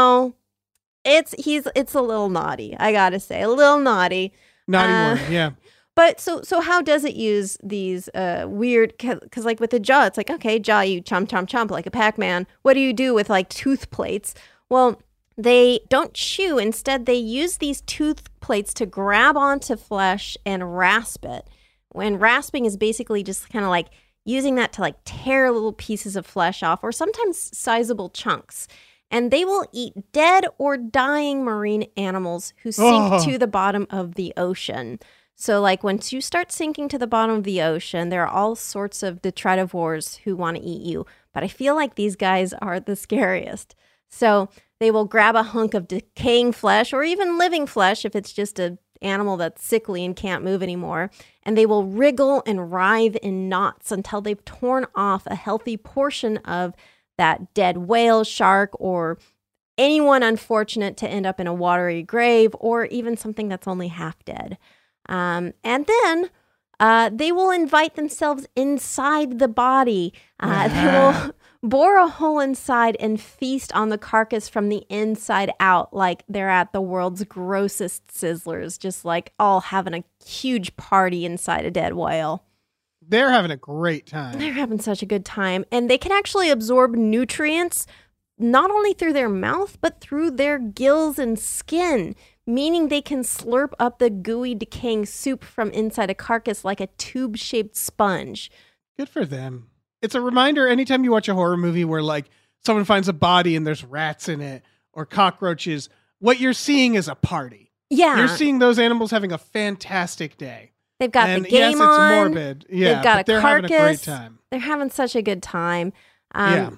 Speaker 4: it's a little naughty, I gotta say. A little naughty.
Speaker 5: Naughty one, yeah.
Speaker 4: But so how does it use these weird, because like with the jaw, it's like, okay, jaw, you chomp, chomp, chomp like a Pac-Man. What do you do with like tooth plates? Well, they don't chew. Instead, they use these tooth plates to grab onto flesh and rasp it. When rasping is basically just kind of like using that to like tear little pieces of flesh off, or sometimes sizable chunks. And they will eat dead or dying marine animals who sink to the bottom of the ocean. So like once you start sinking to the bottom of the ocean, there are all sorts of detritivores who want to eat you. But I feel like these guys are the scariest. So they will grab a hunk of decaying flesh or even living flesh if it's just an animal that's sickly and can't move anymore. And they will wriggle and writhe in knots until they've torn off a healthy portion of that dead whale, shark, or anyone unfortunate to end up in a watery grave, or even something that's only half dead. And then they will invite themselves inside the body. They will bore a hole inside and feast on the carcass from the inside out, like they're at the world's grossest sizzlers, just like all having a huge party inside a dead whale.
Speaker 5: They're having a great time.
Speaker 4: They're having such a good time. And they can actually absorb nutrients not only through their mouth, but through their gills and skin, meaning they can slurp up the gooey, decaying soup from inside a carcass like a tube-shaped sponge.
Speaker 5: Good for them. It's a reminder anytime you watch a horror movie where like someone finds a body and there's rats in it or cockroaches, what you're seeing is a party.
Speaker 4: Yeah.
Speaker 5: You're seeing those animals having a fantastic day.
Speaker 4: They've got
Speaker 5: and
Speaker 4: the game
Speaker 5: yes,
Speaker 4: on.
Speaker 5: it's morbid. Yeah,
Speaker 4: they've got a
Speaker 5: they're
Speaker 4: carcass.
Speaker 5: having a great time.
Speaker 4: They're having such a good time.
Speaker 5: Yeah.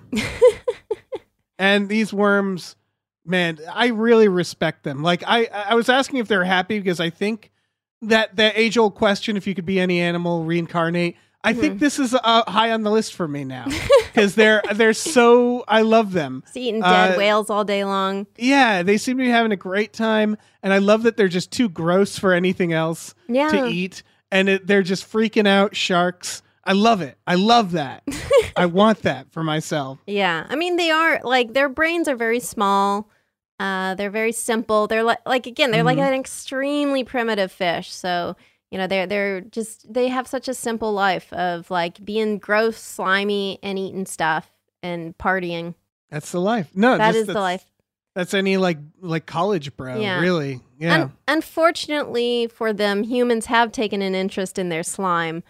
Speaker 5: And these worms, man, I really respect them. Like I was asking if they're happy because I think that age-old question, if you could be any animal, reincarnate, I think this is high on the list for me now because they're so, I love them.
Speaker 4: Just eating dead whales all day long.
Speaker 5: Yeah, they seem to be having a great time, and I love that they're just too gross for anything else to eat, and they're just freaking out sharks. I love it. I love that. I want that for myself.
Speaker 4: Yeah, I mean, they are like, their brains are very small. They're very simple. They're like again, they're like an extremely primitive fish. So you know, they have such a simple life of like being gross, slimy, and eating stuff and partying.
Speaker 5: That's the life. No,
Speaker 4: that is the life.
Speaker 5: That's any like college bro, really. Yeah.
Speaker 4: Unfortunately for them, humans have taken an interest in their slime.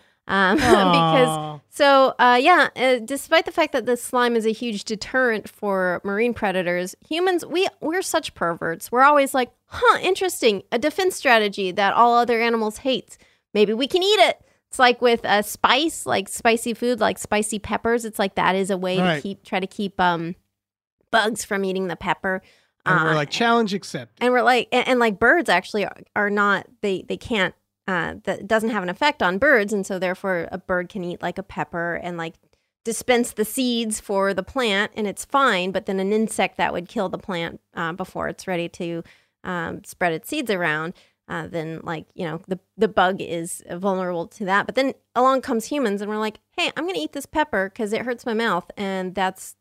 Speaker 4: Because despite the fact that the slime is a huge deterrent for marine predators, humans, we're such perverts. We're always like, interesting, a defense strategy that all other animals hate. Maybe we can eat it. It's like with spice, like spicy food, like spicy peppers. It's like that is a way to try to keep bugs from eating the pepper.
Speaker 5: And we're like, challenge accepted.
Speaker 4: And we're like, and like birds actually are not, they can't. That doesn't have an effect on birds, and so therefore a bird can eat like a pepper and like dispense the seeds for the plant, and it's fine. But then an insect that would kill the plant before it's ready to spread its seeds around, then like, you know, the bug is vulnerable to that. But then along comes humans, and we're like, hey, I'm gonna eat this pepper because it hurts my mouth, and that's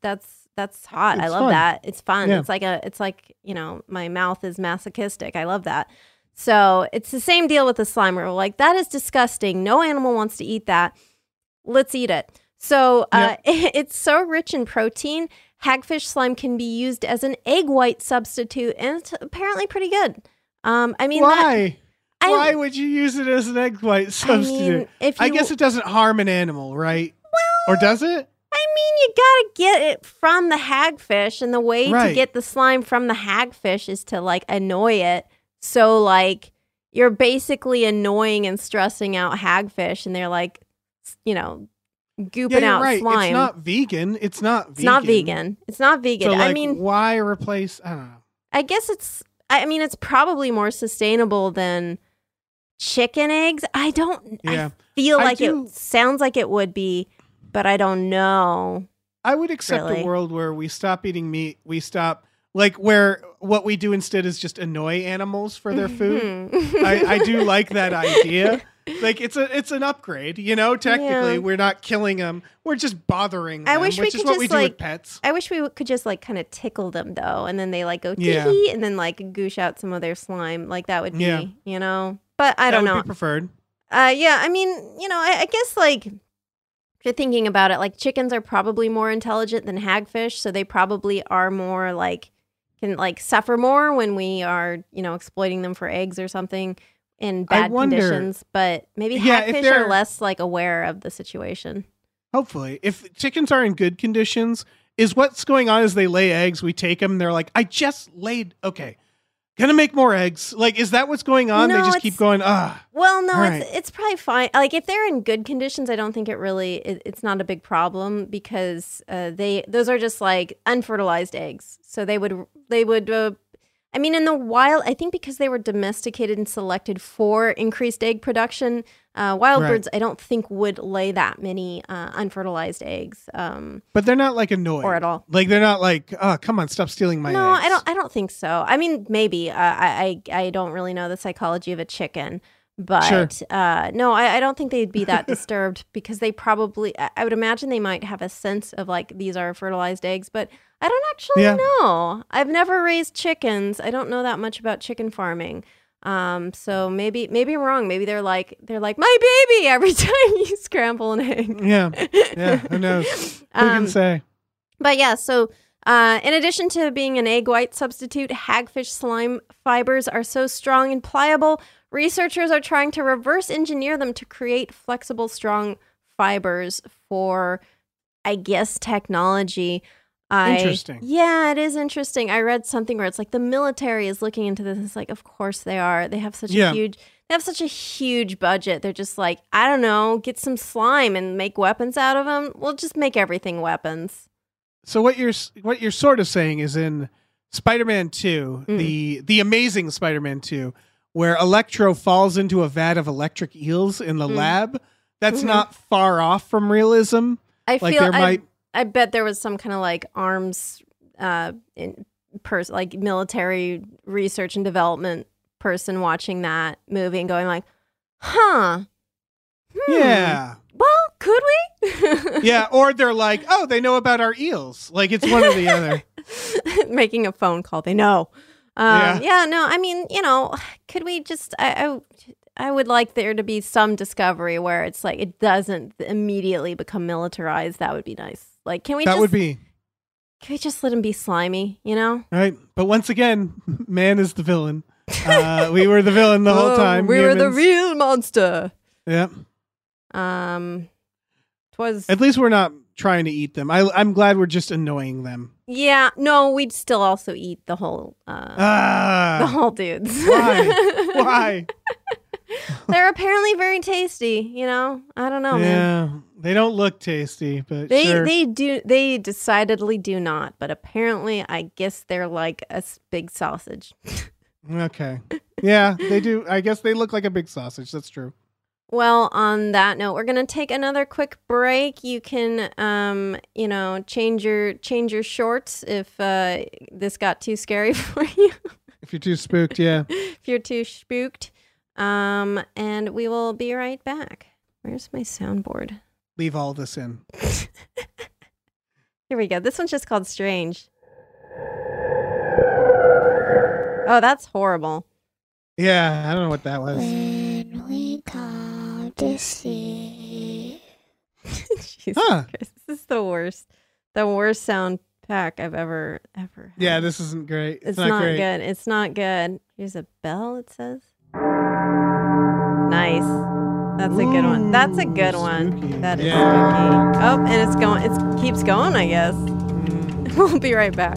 Speaker 4: hot. I love that. It's fun. Yeah. It's like you know, my mouth is masochistic. I love that. So it's the same deal with the slime. We're like, that is disgusting. No animal wants to eat that. Let's eat it. So it's so rich in protein. Hagfish slime can be used as an egg white substitute, and it's apparently pretty good. I mean,
Speaker 5: why? Why would you use it as an egg white substitute? I guess it doesn't harm an animal, right? Well, or does it?
Speaker 4: I mean, you gotta get it from the hagfish, and the way to get the slime from the hagfish is to like annoy it. So, like, you're basically annoying and stressing out hagfish, and they're like, you know, gooping out slime.
Speaker 5: It's not vegan. It's not
Speaker 4: vegan.
Speaker 5: So, like,
Speaker 4: I mean,
Speaker 5: why replace? I don't know.
Speaker 4: I guess it's probably more sustainable than chicken eggs. I feel like it sounds like it would be, but I don't know.
Speaker 5: I would accept a world where we stop eating meat. We stop. Like where what we do instead is just annoy animals for their food. I do like that idea. Like it's an upgrade, you know. Technically, we're not killing them; we're just bothering them. Which is what we do with pets.
Speaker 4: I wish we could just like kind of tickle them though, and then they like go tee and then like goosh out some of their slime. Like that would be, you know. But I don't know.
Speaker 5: That would be preferred.
Speaker 4: I mean, you know, I guess like. If you're thinking about it, like chickens are probably more intelligent than hagfish, so they probably are more like can like suffer more when we are, you know, exploiting them for eggs or something in bad conditions. But maybe hagfish are less like aware of the situation.
Speaker 5: Hopefully, if chickens are in good conditions, is what's going on is they lay eggs. We take them. They're like, I just laid. Okay. Gonna make more eggs. Like, is that what's going on?
Speaker 4: No,
Speaker 5: they just keep going,
Speaker 4: Well, no, it's probably fine. Like, if they're in good conditions, I don't think it's not a big problem because those are just like unfertilized eggs. So they would I mean, in the wild, I think because they were domesticated and selected for increased egg production, wild birds, I don't think would lay that many unfertilized eggs.
Speaker 5: But they're not like annoyed.
Speaker 4: Or at all.
Speaker 5: Like they're not like, oh, come on, stop stealing my eggs.
Speaker 4: No, I don't think so. I mean, maybe. I don't really know the psychology of a chicken. But no, I don't think they'd be that disturbed because they probably, I would imagine they might have a sense of like, these are fertilized eggs, but I don't actually know. I've never raised chickens. I don't know that much about chicken farming. So maybe I'm wrong. Maybe they're like my baby every time you scramble an egg.
Speaker 5: Yeah. Who knows? Who can say?
Speaker 4: But yeah, so in addition to being an egg white substitute, hagfish slime fibers are so strong and pliable. Researchers are trying to reverse engineer them to create flexible, strong fibers for, I guess, technology.
Speaker 5: Interesting.
Speaker 4: Yeah, it is interesting. I read something where it's like the military is looking into this. It's like, of course they are. They have such a huge budget. They're just like, I don't know, get some slime and make weapons out of them. We'll just make everything weapons.
Speaker 5: So what you're sort of saying is in Spider-Man 2, the amazing Spider-Man 2, where Electro falls into a vat of electric eels in the lab, that's not far off from realism.
Speaker 4: I
Speaker 5: like
Speaker 4: feel
Speaker 5: there might.
Speaker 4: I bet there was some kind of like arms, like military research and development person watching that movie and going like, "Huh,
Speaker 5: Yeah.
Speaker 4: well, could we?"
Speaker 5: Yeah, or they're like, "Oh, they know about our eels." Like it's one or the other.
Speaker 4: Making a phone call, they know.
Speaker 5: Yeah.
Speaker 4: Yeah, no, I mean, could we just? I would like there to be some discovery where it's like it doesn't immediately become militarized. That would be nice. Like, can we
Speaker 5: Can we
Speaker 4: just let him be slimy,
Speaker 5: right? But once again, man is the villain. We were the villain the whole time.
Speaker 4: We were the
Speaker 5: humans.
Speaker 4: real monster.
Speaker 5: Yeah.
Speaker 4: Twas.
Speaker 5: At least we're not trying to eat them. I'm glad we're just annoying them.
Speaker 4: Yeah, no, we'd still also eat the whole dudes.
Speaker 5: Why?
Speaker 4: They're apparently very tasty, I don't know, man.
Speaker 5: Yeah. They don't look tasty, but sure.
Speaker 4: They decidedly do not, but apparently I guess they're like a big sausage.
Speaker 5: Okay. Yeah, they do. I guess they look like a big sausage. That's true.
Speaker 4: Well, on that note, we're gonna take another quick break. You can, change your shorts if this got too scary for you.
Speaker 5: If you're too spooked, yeah.
Speaker 4: If you're too spooked, and we will be right back. Where's my soundboard?
Speaker 5: Leave all this in.
Speaker 4: Here we go. This one's just called Strange. Oh, that's horrible.
Speaker 5: Yeah, I don't know what that was.
Speaker 8: When we come to see.
Speaker 4: Jesus Christ. This is the worst. The worst sound pack I've ever had.
Speaker 5: Yeah, this isn't great.
Speaker 4: It's not
Speaker 5: great.
Speaker 4: good. It's not good. Here's a bell, it says. Nice. That's a good one. That's a good one.
Speaker 5: Spooky.
Speaker 4: That is spooky. Oh, and it's going. It keeps going, I guess. We'll be right back.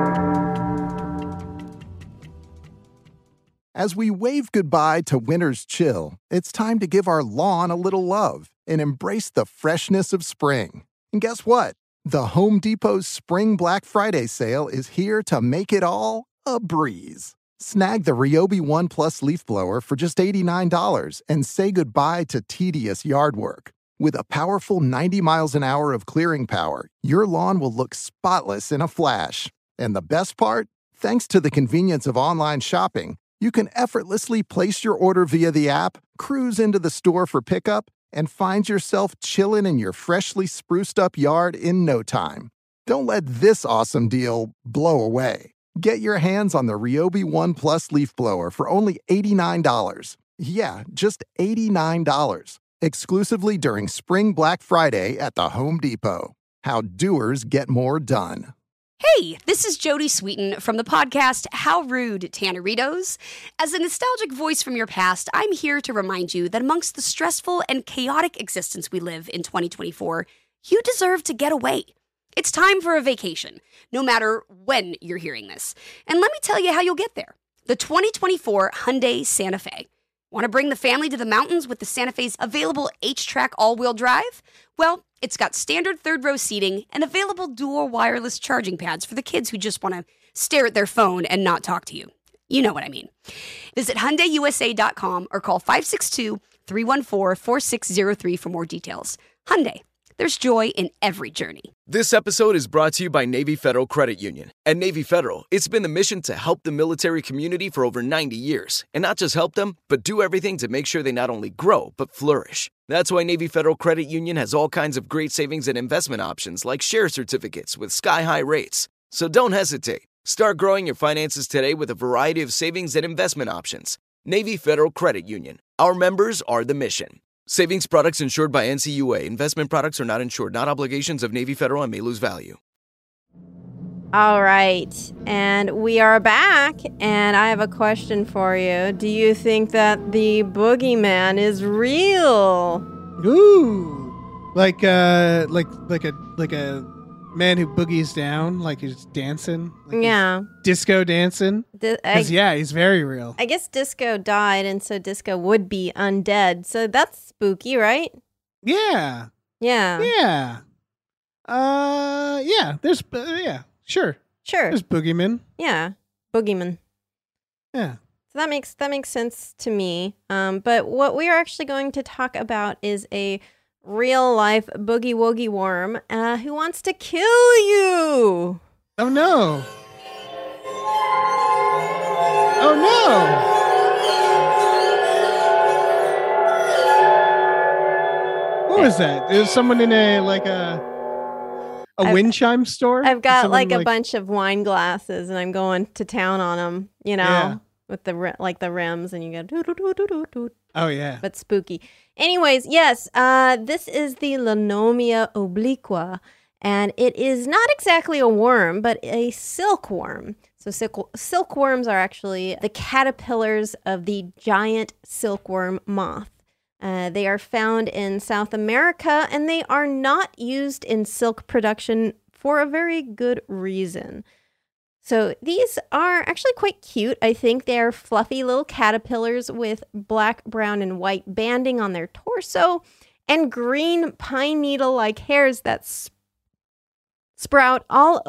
Speaker 3: As we wave goodbye to winter's chill, it's time to give our lawn a little love and embrace the freshness of spring. And guess what? The Home Depot's Spring Black Friday sale is here to make it all a breeze. Snag the Ryobi One Plus leaf blower for just $89 and say goodbye to tedious yard work. With a powerful 90 miles an hour of clearing power, your lawn will look spotless in a flash. And the best part? Thanks to the convenience of online shopping, you can effortlessly place your order via the app, cruise into the store for pickup, and find yourself chilling in your freshly spruced up yard in no time. Don't let this awesome deal blow away. Get your hands on the Ryobi One Plus leaf blower for only $89. Yeah, just $89. Exclusively during Spring Black Friday at the Home Depot. How doers get more done.
Speaker 6: Hey, this is Jodie Sweetin from the podcast How Rude, Tanneritos. As a nostalgic voice from your past, I'm here to remind you that amongst the stressful and chaotic existence we live in 2024, you deserve to get away. It's time for a vacation, no matter when you're hearing this. And let me tell you how you'll get there. The 2024 Hyundai Santa Fe. Want to bring the family to the mountains with the Santa Fe's available H-Track all-wheel drive? Well, it's got standard third-row seating and available dual wireless charging pads for the kids who just want to stare at their phone and not talk to you. You know what I mean. Visit HyundaiUSA.com or call 562-314-4603 for more details. Hyundai. There's joy in every journey.
Speaker 7: This episode is brought to you by Navy Federal Credit Union. At Navy Federal, it's been the mission to help the military community for over 90 years. And not just help them, but do everything to make sure they not only grow, but flourish. That's why Navy Federal Credit Union has all kinds of great savings and investment options like share certificates with sky-high rates. So don't hesitate. Start growing your finances today with a variety of savings and investment options. Navy Federal Credit Union. Our members are the mission. Savings products insured by NCUA. Investment products are not insured, not obligations of Navy Federal and may lose value.
Speaker 4: All right. And we are back. And I have a question for you. Do you think that the boogeyman is real?
Speaker 5: Ooh. Like a man who boogies down, like he's dancing. Like
Speaker 4: Yeah.
Speaker 5: he's disco dancing. 'Cause, yeah, he's very real.
Speaker 4: I guess Disco died, and so Disco would be undead. So that's spooky, right?
Speaker 5: Yeah.
Speaker 4: Yeah.
Speaker 5: Yeah. Yeah. There's, yeah, sure.
Speaker 4: Sure.
Speaker 5: There's boogeymen.
Speaker 4: Yeah. Boogeyman.
Speaker 5: Yeah.
Speaker 4: So that makes sense to me. But what we are actually going to talk about is a real life boogie woogie worm who wants to kill you.
Speaker 5: Oh no! Oh no! What was that? There's someone in a wind chime store.
Speaker 4: I've got
Speaker 5: Someone,
Speaker 4: a bunch of wine glasses, and I'm going to town on them. You know.
Speaker 5: Yeah.
Speaker 4: With the rims, and you go doo doo doo doo doo doo.
Speaker 5: Oh yeah,
Speaker 4: but spooky. Anyways, yes, this is the Lenomia obliqua, and it is not exactly a worm, but a silkworm. So silkworms are actually the caterpillars of the giant silkworm moth. They are found in South America, and they are not used in silk production for a very good reason. So these are actually quite cute. I think they are fluffy little caterpillars with black, brown, and white banding on their torso and green pine needle-like hairs that sprout out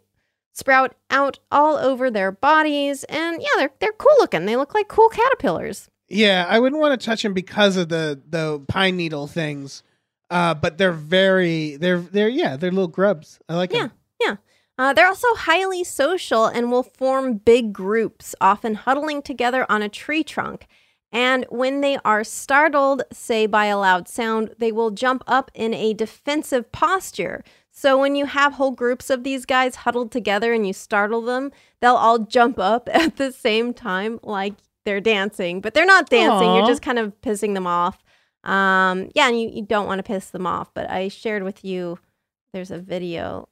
Speaker 4: all over their bodies. And yeah, they're cool looking. They look like cool caterpillars.
Speaker 5: yeah. I wouldn't want to touch them because of the pine needle things, but they're little grubs. I like them.
Speaker 4: Yeah. They're also highly social and will form big groups, often huddling together on a tree trunk. And when they are startled, say by a loud sound, they will jump up in a defensive posture. So when you have whole groups of these guys huddled together and you startle them, they'll all jump up at the same time like they're dancing. But they're not dancing.
Speaker 5: Aww.
Speaker 4: You're just kind of pissing them off. And you don't want to piss them off. But I shared with you, there's a video.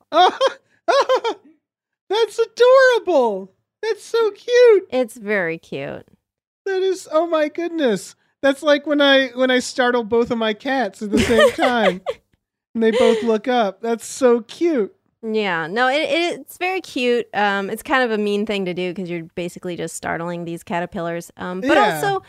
Speaker 5: That's adorable. That's so cute.
Speaker 4: It's very cute.
Speaker 5: That is, oh my goodness. That's like when I startle both of my cats at the same time. And they both look up. That's so cute.
Speaker 4: Yeah, no, it's very cute. It's kind of a mean thing to do because you're basically just startling these caterpillars. But
Speaker 5: Yeah.
Speaker 4: also,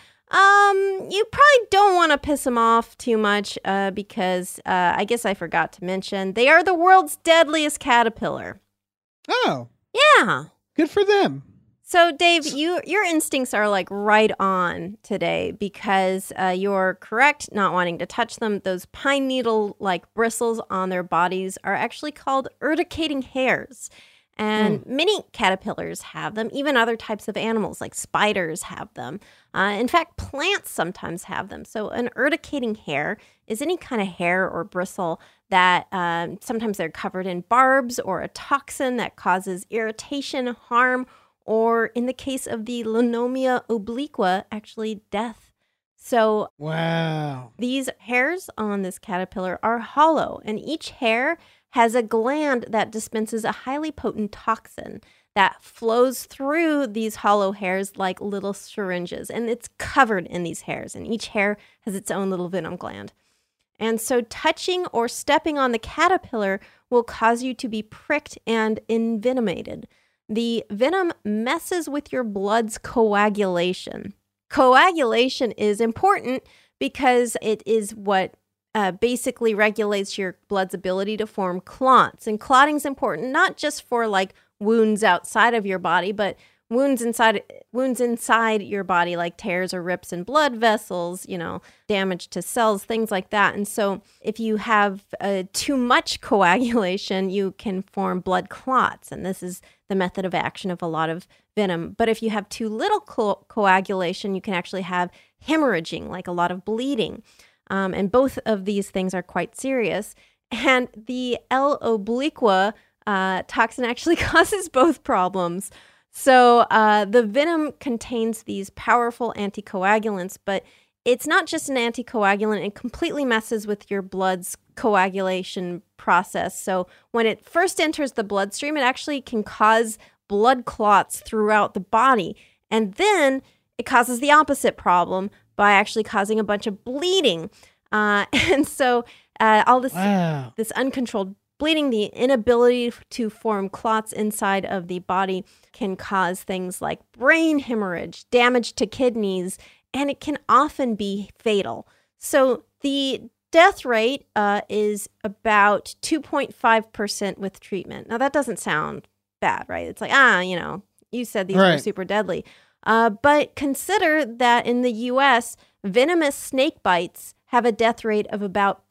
Speaker 4: you probably don't want to piss them off too much because I guess I forgot to mention they are the world's deadliest caterpillar.
Speaker 5: Oh,
Speaker 4: Yeah.
Speaker 5: good for them.
Speaker 4: So, Dave, your instincts are like right on today because you're correct not wanting to touch them. Those pine needle-like bristles on their bodies are actually called urticating hairs. And many caterpillars have them. Even other types of animals like spiders have them. In fact, plants sometimes have them. So an urticating hair is any kind of hair or bristle that sometimes they're covered in barbs or a toxin that causes irritation, harm, or in the case of the Lenomia obliqua, actually death. So
Speaker 5: Wow.
Speaker 4: these hairs on this caterpillar are hollow, and each hair has a gland that dispenses a highly potent toxin that flows through these hollow hairs like little syringes, and it's covered in these hairs, and each hair has its own little venom gland. And so touching or stepping on the caterpillar will cause you to be pricked and envenomated. The venom messes with your blood's coagulation. Coagulation is important because it is what basically regulates your blood's ability to form clots. And clotting is important not just for like wounds outside of your body, but wounds inside your body, like tears or rips in blood vessels, damage to cells, things like that. And so if you have too much coagulation, you can form blood clots. And this is the method of action of a lot of venom. But if you have too little coagulation, you can actually have hemorrhaging, like a lot of bleeding. And both of these things are quite serious. And the L. obliqua toxin actually causes both problems. So the venom contains these powerful anticoagulants, but it's not just an anticoagulant. It completely messes with your blood's coagulation process. So when it first enters the bloodstream, it actually can cause blood clots throughout the body. And then it causes the opposite problem by actually causing a bunch of bleeding. And so all this, this uncontrolled bleeding, the inability to form clots inside of the body can cause things like brain hemorrhage, damage to kidneys, and it can often be fatal. So the death rate is about 2.5% with treatment. Now that doesn't sound bad, right? It's like, you said these were super deadly. But consider that in the U.S., venomous snake bites have a death rate of about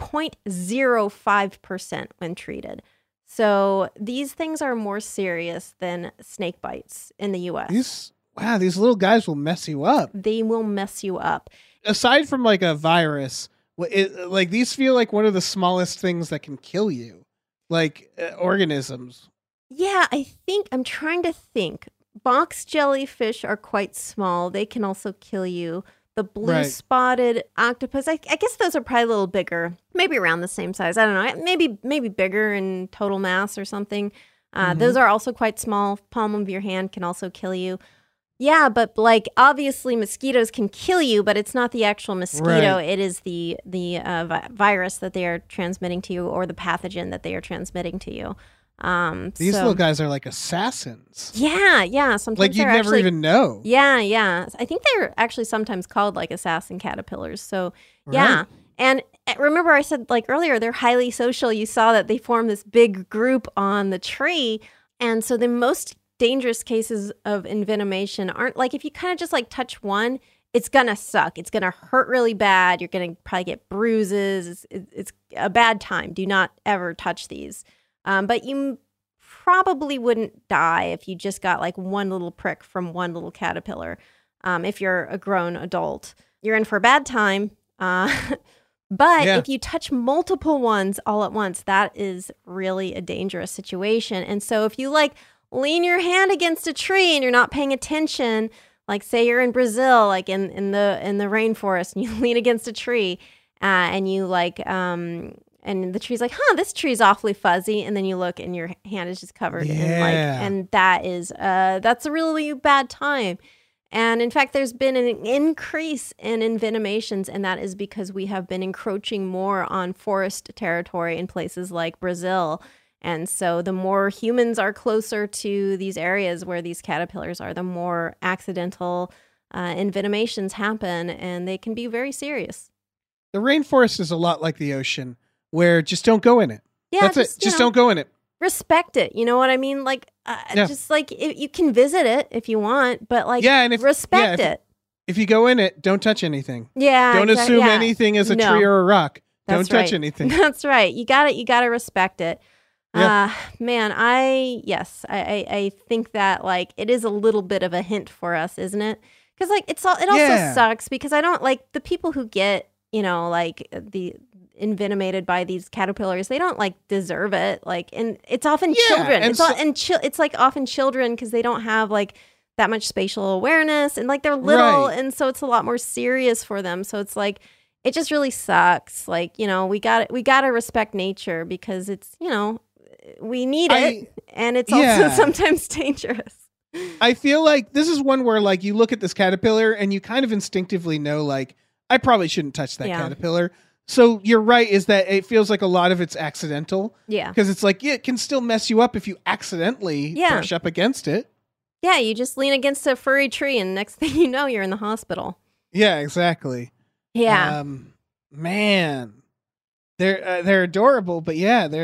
Speaker 4: 0.05% when treated. So these things are more serious than snake bites in the U.S.
Speaker 5: These little guys will mess you up.
Speaker 4: They will mess you up.
Speaker 5: Aside from like a virus, like these feel like one of the smallest things that can kill you, like organisms.
Speaker 4: Yeah, I'm trying to think. Box jellyfish are quite small. They can also kill you. The blue-spotted octopus, I guess those are probably a little bigger, maybe around the same size. I don't know, maybe bigger in total mass or something. Those are also quite small. Palm of your hand can also kill you. Yeah, but like obviously mosquitoes can kill you, but it's not the actual mosquito. Right. It is the virus that they are transmitting to you, or the pathogen that they are transmitting to you.
Speaker 5: These little guys are like assassins.
Speaker 4: Yeah. Sometimes
Speaker 5: like you'd never even know.
Speaker 4: Yeah. I think they're actually sometimes called like assassin caterpillars. So yeah. Right. And remember I said like earlier, they're highly social. You saw that they form this big group on the tree. And so the most dangerous cases of envenomation aren't like if you kind of just like touch one, it's gonna suck. It's gonna hurt really bad. You're gonna probably get bruises. It's a bad time. Do not ever touch these. But you probably wouldn't die if you just got like one little prick from one little caterpillar. If you're a grown adult, you're in for a bad time. But if you touch multiple ones all at once, that is really a dangerous situation. And so if you like lean your hand against a tree and you're not paying attention, like say you're in Brazil, like in the rainforest, and you lean against a tree and you like and the tree's like, this tree's awfully fuzzy. And then you look and your hand is just covered in like, and that's a really bad time. And in fact, there's been an increase in envenomations, and that is because we have been encroaching more on forest territory in places like Brazil. And so the more humans are closer to these areas where these caterpillars are, the more accidental envenomations happen, and they can be very serious.
Speaker 5: The rainforest is a lot like the ocean, where just don't go in it.
Speaker 4: Yeah,
Speaker 5: that's it. Just don't go in it.
Speaker 4: Respect it. You know what I mean? Like, just like you can visit it if you want, but like, respect it.
Speaker 5: If you go in it, don't touch anything.
Speaker 4: Yeah.
Speaker 5: Don't assume anything is a tree or a rock. Don't touch anything.
Speaker 4: That's right. You got to respect it. Yeah. Man, I think that like it is a little bit of a hint for us, isn't it? Because like it also sucks because I don't like the people who get, like the envenomated by these caterpillars, they don't like deserve it. Like, and it's often children. It's like often children because they don't have like that much spatial awareness and like they're little, and so it's a lot more serious for them. So it's like it just really sucks. Like we got to respect nature because it's we need it, and it's also sometimes dangerous.
Speaker 5: I feel like this is one where like you look at this caterpillar and you kind of instinctively know like I probably shouldn't touch that caterpillar. So you're right, is that it feels like a lot of it's accidental.
Speaker 4: Yeah.
Speaker 5: Because it's like, it can still mess you up if you accidentally brush up against it.
Speaker 4: Yeah, you just lean against a furry tree and next thing you know, you're in the hospital.
Speaker 5: Yeah, exactly.
Speaker 4: Yeah.
Speaker 5: Man. They're adorable, but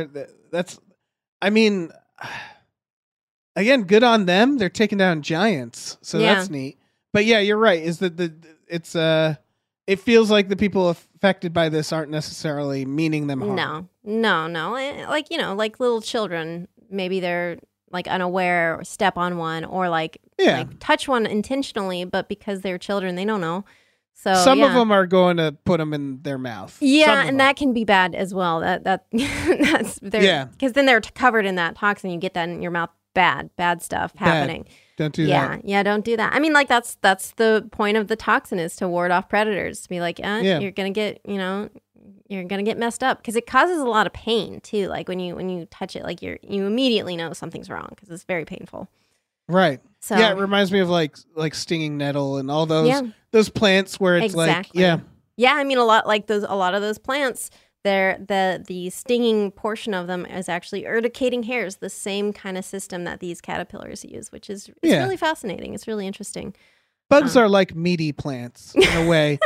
Speaker 5: again, good on them. They're taking down giants. So that's neat. But yeah, you're right, is that it feels like the people affected by this aren't necessarily meaning them harm.
Speaker 4: No. Like, like little children, maybe they're like unaware or step on one or like touch one intentionally, but because they're children, they don't know. So
Speaker 5: some of them are going to put them in their mouth.
Speaker 4: Yeah, and that can be bad as well. That's because then they're covered in that toxin. You get that in your mouth. Bad stuff happening.
Speaker 5: Don't do that.
Speaker 4: Yeah, don't do that. I mean, like that's the point of the toxin is to ward off predators. To be like, you're gonna get, you're gonna get messed up because it causes a lot of pain too. Like when you touch it, like you immediately know something's wrong because it's very painful.
Speaker 5: Right. So it reminds me of like stinging nettle and all those plants where it's like I mean a lot of those plants. The stinging portion of them is actually urticating hairs, the same kind of system that these caterpillars use, which is really fascinating. It's really interesting. Bugs are like meaty plants in a way.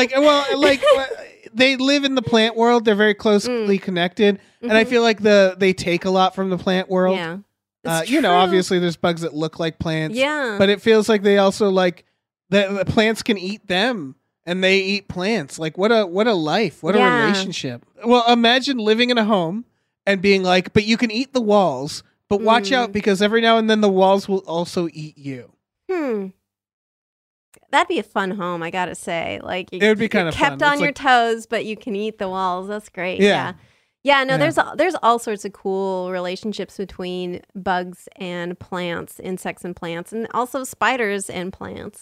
Speaker 5: They live in the plant world. They're very closely connected, and I feel like they take a lot from the plant world.
Speaker 4: Yeah,
Speaker 5: obviously there's bugs that look like plants.
Speaker 4: Yeah,
Speaker 5: but it feels like they also like The plants can eat them, and they eat plants. Like what a life, what a relationship. Well, imagine living in a home and being like, but you can eat the walls, but watch out because every now and then the walls will also eat you.
Speaker 4: That'd be a fun home, I gotta say. Like
Speaker 5: it would be kind of
Speaker 4: kept
Speaker 5: fun.
Speaker 4: on your toes, but you can eat the walls. That's great.
Speaker 5: Yeah.
Speaker 4: There's all sorts of cool relationships between bugs and plants, insects and plants, and also spiders and plants.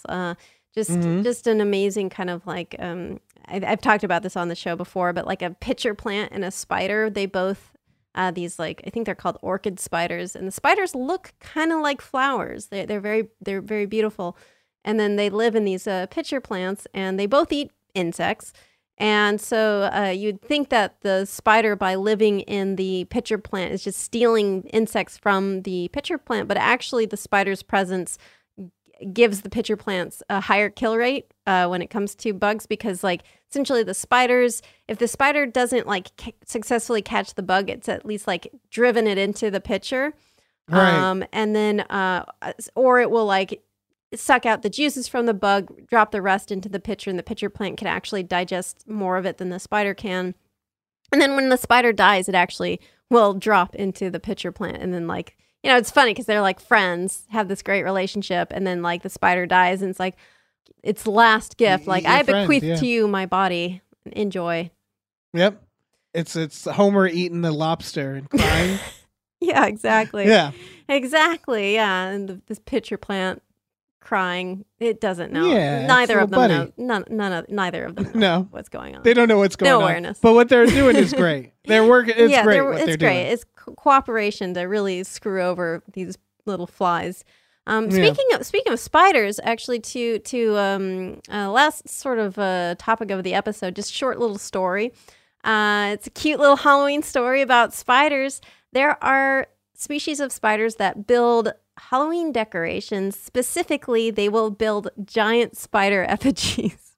Speaker 4: Just an amazing kind of like I've talked about this on the show before, but like a pitcher plant and a spider, they both these like I think they're called orchid spiders, and the spiders look kind of like flowers. They're very beautiful, and then they live in these pitcher plants, and they both eat insects. And so you'd think that the spider, by living in the pitcher plant, is just stealing insects from the pitcher plant, but actually the spider's presence gives the pitcher plants a higher kill rate when it comes to bugs, because like essentially the spiders, if the spider doesn't like successfully catch the bug, it's at least like driven it into the pitcher.
Speaker 5: Right.
Speaker 4: And then or it will like suck out the juices from the bug, drop the rest into the pitcher, and the pitcher plant can actually digest more of it than the spider can. And then when the spider dies, it actually will drop into the pitcher plant. And then like, you know, it's funny because they're like friends, have this great relationship, and then like the spider dies and it's like its last gift. Like I bequeath to you my body. Enjoy.
Speaker 5: Yep. It's Homer eating the lobster and crying.
Speaker 4: Yeah, exactly.
Speaker 5: Yeah.
Speaker 4: Exactly. Yeah. And this pitcher plant crying, it doesn't know.
Speaker 5: Yeah,
Speaker 4: neither of them
Speaker 5: buddy.
Speaker 4: know. Neither of them know
Speaker 5: No.
Speaker 4: what's going on.
Speaker 5: They don't know what's going on.
Speaker 4: No awareness.
Speaker 5: But what they're doing is great. They're working. It's great.
Speaker 4: It's great. It's cooperation to really screw over these little flies. Speaking of spiders, actually, to last sort of topic of the episode, just short little story. It's a cute little Halloween story about spiders. There are species of spiders that build Halloween decorations. Specifically, they will build giant spider effigies.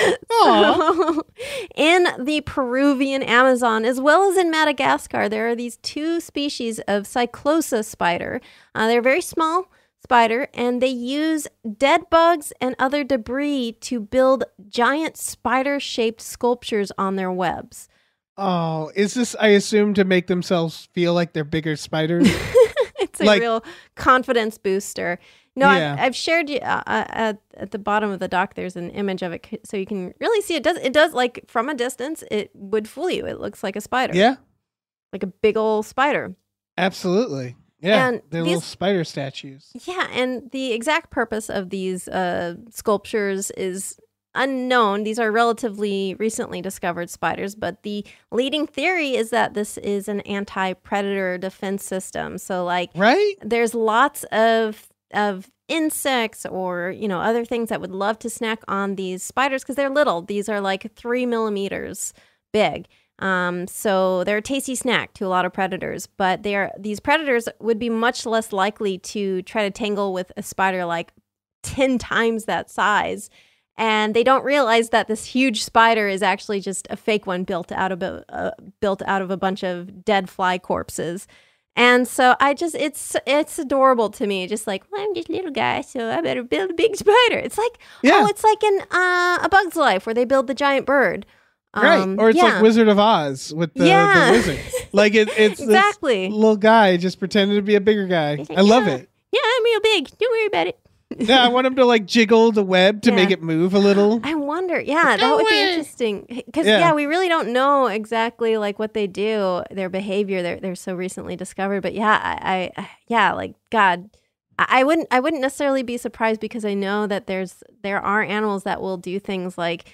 Speaker 4: So, in the Peruvian Amazon, as well as in Madagascar, there are these two species of Cyclosa spider. They're very small spider, and they use dead bugs and other debris to build giant spider-shaped sculptures on their webs.
Speaker 5: Oh, is this, I assume, to make themselves feel like they're bigger spiders?
Speaker 4: It's a real confidence booster. No,
Speaker 5: Yeah.
Speaker 4: I've shared you at the bottom of the doc. There's an image of it, so you can really see it. It does like from a distance, it would fool you. It looks like a spider.
Speaker 5: Yeah,
Speaker 4: like a big old spider.
Speaker 5: absolutely. Yeah,
Speaker 4: And
Speaker 5: they're little spider statues.
Speaker 4: Yeah, and the exact purpose of these sculptures is unknown. These are relatively recently discovered spiders, but the leading theory is that this is an anti-predator defense system. So, like,
Speaker 5: Right?
Speaker 4: there's lots of insects or, you know, other things that would love to snack on these spiders because they're little. These are like 3 millimeters big. So they're a tasty snack to a lot of predators, but these predators would be much less likely to try to tangle with a spider like 10 times that size. And they don't realize that this huge spider is actually just a fake one built out of a bunch of dead fly corpses. And so it's adorable to me. Just like, well, I'm just a little guy, so I better build a big spider. It's like, it's like in A Bug's Life where they build the giant bird.
Speaker 5: Right. Or it's like Wizard of Oz with the wizard. Like it's
Speaker 4: exactly
Speaker 5: this little guy just pretending to be a bigger guy. I love it.
Speaker 4: Yeah, I'm real big. Don't worry about it.
Speaker 5: Yeah, I want him to like jiggle the web to make it move a little.
Speaker 4: I wonder. Yeah, that would be interesting. Because, we really don't know exactly like what they do, their behavior. They're so recently discovered. But like, God, I wouldn't necessarily be surprised because I know that there are animals that will do things like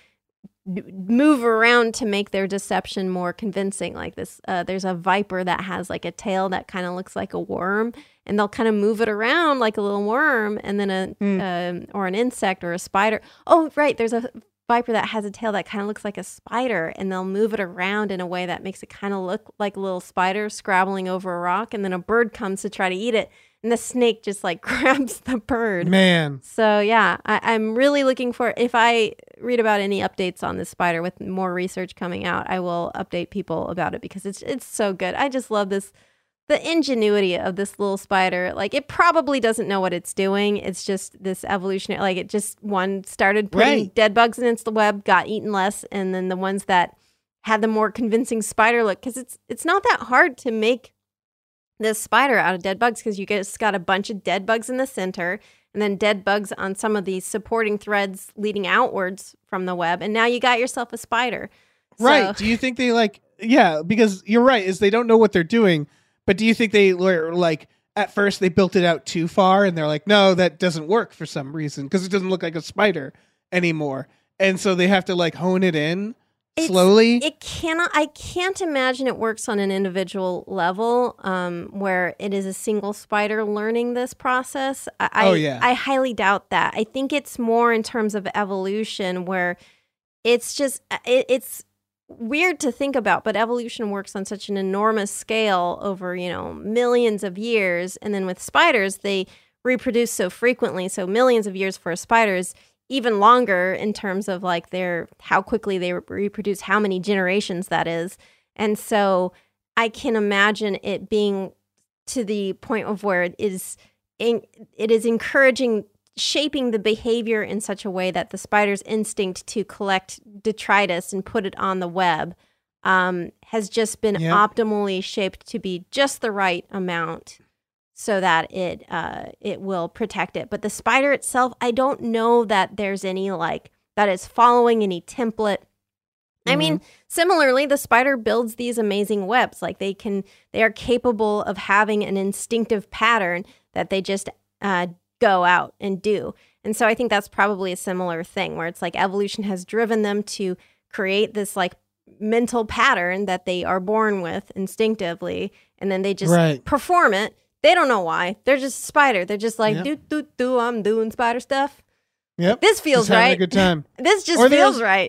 Speaker 4: move around to make their deception more convincing. Like this, there's a viper that has like a tail that kind of looks like a worm, and they'll kind of move it around like a little worm, and then or an insect or a spider. Oh, right, there's a viper that has a tail that kind of looks like a spider, and they'll move it around in a way that makes it kind of look like a little spider scrabbling over a rock, and then a bird comes to try to eat it. And the snake just like grabs the bird.
Speaker 5: Man.
Speaker 4: So yeah, I'm really looking for, if I read about any updates on this spider with more research coming out, I will update people about it because it's so good. I just love this the ingenuity of this little spider, like it probably doesn't know what it's doing. It's just this evolutionary, like it just started putting dead bugs into the web, got eaten less, and then the ones that had the more convincing spider look, because it's not that hard to make this spider out of dead bugs, because you just got a bunch of dead bugs in the center and then dead bugs on some of these supporting threads leading outwards from the web, and now you got yourself a spider.
Speaker 5: Right.
Speaker 4: So,
Speaker 5: Do you think they because you're right, is they don't know what they're doing, but do you think they were like, at first they built it out too far and they're like, no, that doesn't work for some reason because it doesn't look like a spider anymore. And so they have to like hone it in slowly.
Speaker 4: I can't imagine it works on an individual level where it is a single spider learning this process. I highly doubt that. I think it's more in terms of evolution, where it's just it's weird to think about, but evolution works on such an enormous scale over, millions of years. And then with spiders, they reproduce so frequently. So millions of years for spiders, even longer in terms of like how quickly they reproduce, how many generations that is. And so I can imagine it being to the point of where it is encouraging, shaping the behavior in such a way that the spider's instinct to collect detritus and put it on the web has just been optimally shaped to be just the right amount so that it will protect it. But the spider itself, I don't know that there's any that is following any template. Mm-hmm. I mean, similarly, the spider builds these amazing webs. Like they are capable of having an instinctive pattern that they just go out and do. And so I think that's probably a similar thing where it's like evolution has driven them to create this like mental pattern that they are born with instinctively, and then they just perform it. They don't know why. They're just a spider. They're just like, do, I'm doing spider stuff.
Speaker 5: Yep.
Speaker 4: This feels
Speaker 5: just
Speaker 4: right.
Speaker 5: Having a good time.
Speaker 4: This just feels right.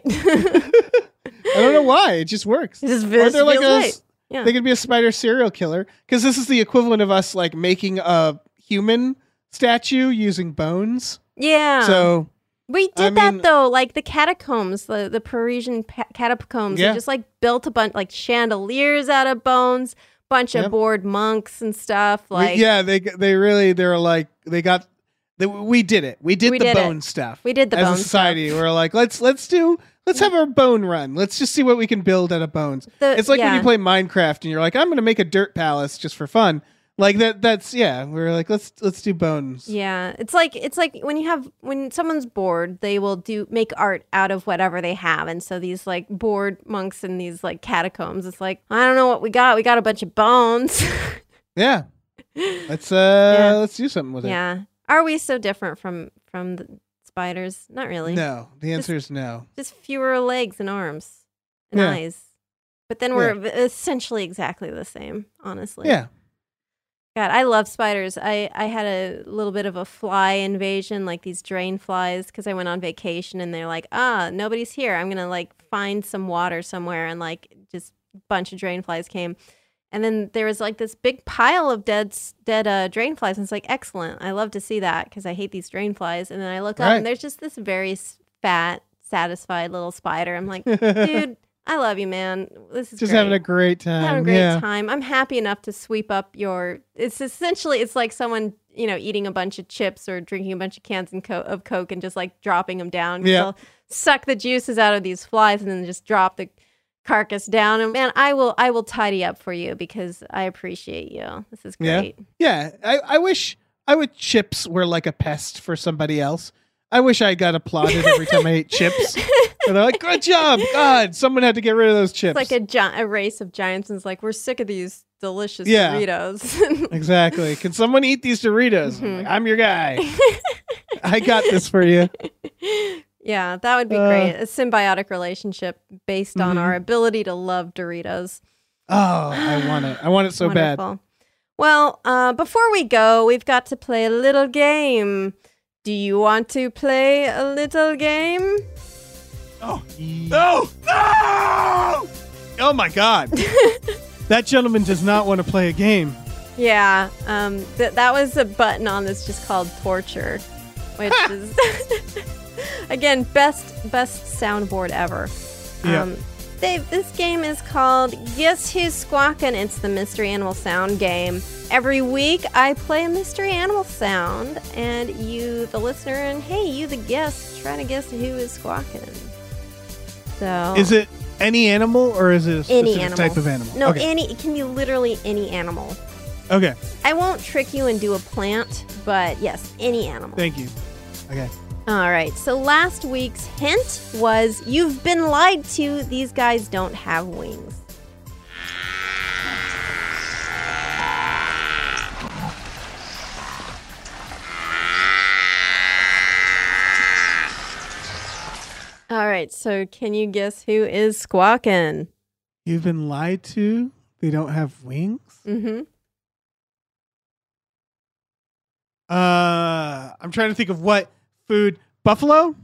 Speaker 5: I don't know why. It just works.
Speaker 4: It just feels right. Yeah.
Speaker 5: They could be a spider serial killer, because this is the equivalent of us like making a human statue using bones.
Speaker 4: Yeah.
Speaker 5: So
Speaker 4: we did that though, like the catacombs, the Parisian catacombs. They just like built a bunch like chandeliers out of bones, bunch of bored monks and stuff. Like
Speaker 5: we did it. We did the bone stuff.
Speaker 4: We did the bone
Speaker 5: as a society.
Speaker 4: Stuff.
Speaker 5: We're like, let's have our bone run. Let's just see what we can build out of bones. It's like when you play Minecraft and you're like, I'm going to make a dirt palace just for fun. Like that's we're like, let's do bones.
Speaker 4: Yeah. It's like when someone's bored, they will make art out of whatever they have. And so these like bored monks in these like catacombs, it's like, I don't know what we got. We got a bunch of bones.
Speaker 5: Yeah. Let's do something with it.
Speaker 4: Yeah. Are we so different from the spiders? Not really.
Speaker 5: No. The answer is no.
Speaker 4: Just fewer legs and arms and eyes. But then we're essentially exactly the same, honestly.
Speaker 5: Yeah.
Speaker 4: God, I love spiders. I had a little bit of a fly invasion, like these drain flies, because I went on vacation and they're like, nobody's here. I'm going to like find some water somewhere, and like just a bunch of drain flies came. And then there was like this big pile of dead drain flies. And it's like, excellent. I love to see that because I hate these drain flies. And then I look up and there's just this very fat, satisfied little spider. I'm like, dude, I love you, man. This is
Speaker 5: just
Speaker 4: great.
Speaker 5: Having a great time.
Speaker 4: Having a great time. I'm happy enough to sweep up it's like someone, eating a bunch of chips or drinking a bunch of cans of Coke and just like dropping them down. Yeah. They'll suck the juices out of these flies and then just drop the carcass down. And man, I will tidy up for you because I appreciate you. This is great.
Speaker 5: Yeah. I wish chips were like a pest for somebody else. I wish I got applauded every time I ate chips. And they're like, good job. God, someone had to get rid of those chips.
Speaker 4: It's like a race of giants, and it's like, we're sick of these delicious Doritos.
Speaker 5: Exactly. Can someone eat these Doritos? Mm-hmm. I'm your guy. I got this for you.
Speaker 4: Yeah, that would be great. A symbiotic relationship based on our ability to love Doritos.
Speaker 5: Oh, I want it. I want it so
Speaker 4: Wonderful.
Speaker 5: bad.
Speaker 4: Well, before we go, we've got to play a little game. Do you want to play a little game?
Speaker 5: Oh, no! No! Oh, my God. That gentleman does not want to play a game.
Speaker 4: Yeah. That was a button on this just called torture, which is, again, best soundboard ever.
Speaker 5: Yeah.
Speaker 4: Dave, this game is called Guess Who's Squawkin'. It's the mystery animal sound game. Every week, I play a mystery animal sound, and you, the listener, and hey, you, the guest, try to guess who is squawking. So,
Speaker 5: Is it any animal, or is it a
Speaker 4: any
Speaker 5: specific
Speaker 4: animal.
Speaker 5: type of animal?
Speaker 4: No,
Speaker 5: Okay.
Speaker 4: it can be literally any animal.
Speaker 5: Okay.
Speaker 4: I won't trick you and do a plant, but yes, any animal.
Speaker 5: Thank you. Okay.
Speaker 4: All right, so last week's hint was you've been lied to. These guys don't have wings. All right, so can you guess who is squawking?
Speaker 5: You've been lied to? They don't have wings?
Speaker 4: Mm-hmm.
Speaker 5: I'm trying to think of what food. Buffalo?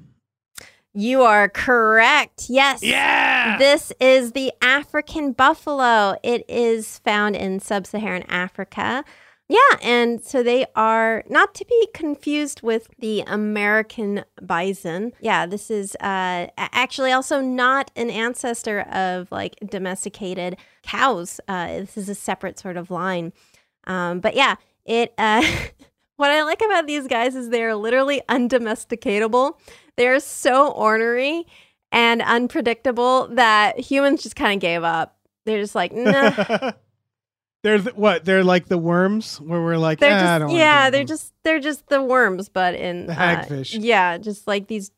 Speaker 4: You are correct. Yes.
Speaker 5: Yeah!
Speaker 4: This is the African buffalo. It is found in sub-Saharan Africa. Yeah, and so they are not to be confused with the American bison. Yeah, this is actually also not an ancestor of like domesticated cows. This is a separate sort of line. But yeah, it. What I like about these guys is they're literally undomesticatable. They're so ornery and unpredictable that humans just kind of gave up. They're just like, nah.
Speaker 5: They're like the worms where we're like,
Speaker 4: They're
Speaker 5: I don't
Speaker 4: just,
Speaker 5: wanna
Speaker 4: yeah,
Speaker 5: do them."
Speaker 4: they're just the worms, but in
Speaker 5: The hagfish.
Speaker 4: yeah, just like these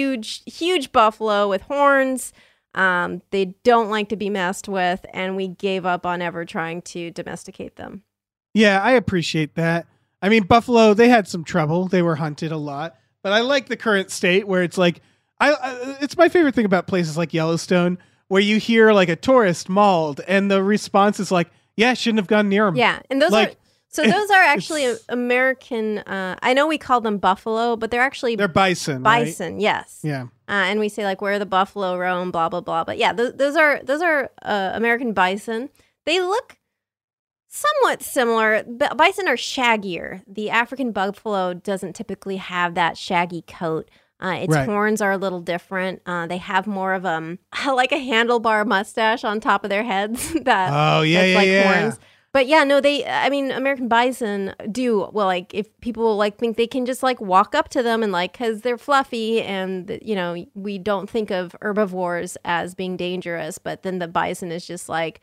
Speaker 4: huge buffalo with horns. They don't like to be messed with, and we gave up on ever trying to domesticate them.
Speaker 5: Yeah, I appreciate that. I mean, buffalo, they had some trouble. They were hunted a lot. But I like the current state where it's like, it's my favorite thing about places like Yellowstone, where you hear like a tourist mauled, and the response is like, yeah, shouldn't have gone near them.
Speaker 4: Yeah, and those
Speaker 5: Like,
Speaker 4: are so those are actually American. I know we call them buffalo, but they're actually
Speaker 5: they're bison. Right?
Speaker 4: bison. Yes.
Speaker 5: Yeah.
Speaker 4: And we say like where the buffalo roam, blah blah blah. But yeah, those are American bison. They look somewhat similar. Bison are shaggier. The African buffalo doesn't typically have that shaggy coat. Its
Speaker 5: Right.
Speaker 4: horns are a little different. They have more of like a handlebar mustache on top of their heads. That's like horns. But yeah, no, American bison do, well, like, if people, like, think they can just, like, walk up to them and, like, because they're fluffy and, you know, we don't think of herbivores as being dangerous, but then the bison is just like,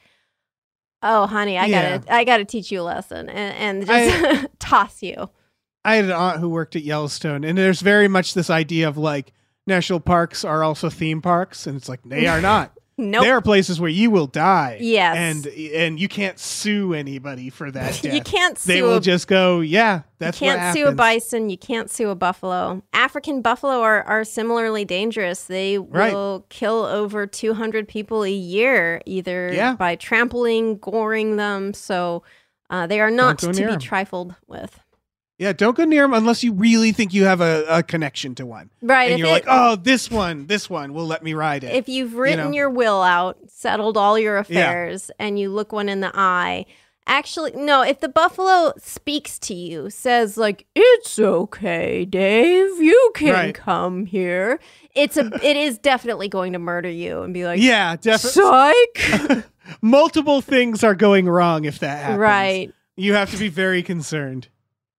Speaker 4: oh, honey, I gotta teach you a lesson and just toss you.
Speaker 5: I had an aunt who worked at Yellowstone, and there's very much this idea of, like, national parks are also theme parks, and it's like, they are not.
Speaker 4: Nope.
Speaker 5: There are places where you will die.
Speaker 4: Yes.
Speaker 5: And you can't sue anybody for that death.
Speaker 4: You can't sue
Speaker 5: They will just go, yeah, that's
Speaker 4: You
Speaker 5: what
Speaker 4: can't
Speaker 5: happens.
Speaker 4: sue a bison. You can't sue a buffalo. African buffalo are similarly dangerous. They will kill over 200 people a year, either by trampling, goring them. So they are not to be trifled with.
Speaker 5: Yeah, don't go near them unless you really think you have a connection to one.
Speaker 4: Right.
Speaker 5: And you're like, oh, this one will let me ride it.
Speaker 4: If you've written your will out, settled all your affairs, and you look one in the eye, actually, no, if the buffalo speaks to you, says like, it's okay, Dave, you can come here, it is definitely going to murder you and be like,
Speaker 5: yeah, definitely.
Speaker 4: Psych!
Speaker 5: Multiple things are going wrong if that happens.
Speaker 4: Right.
Speaker 5: You have to be very concerned.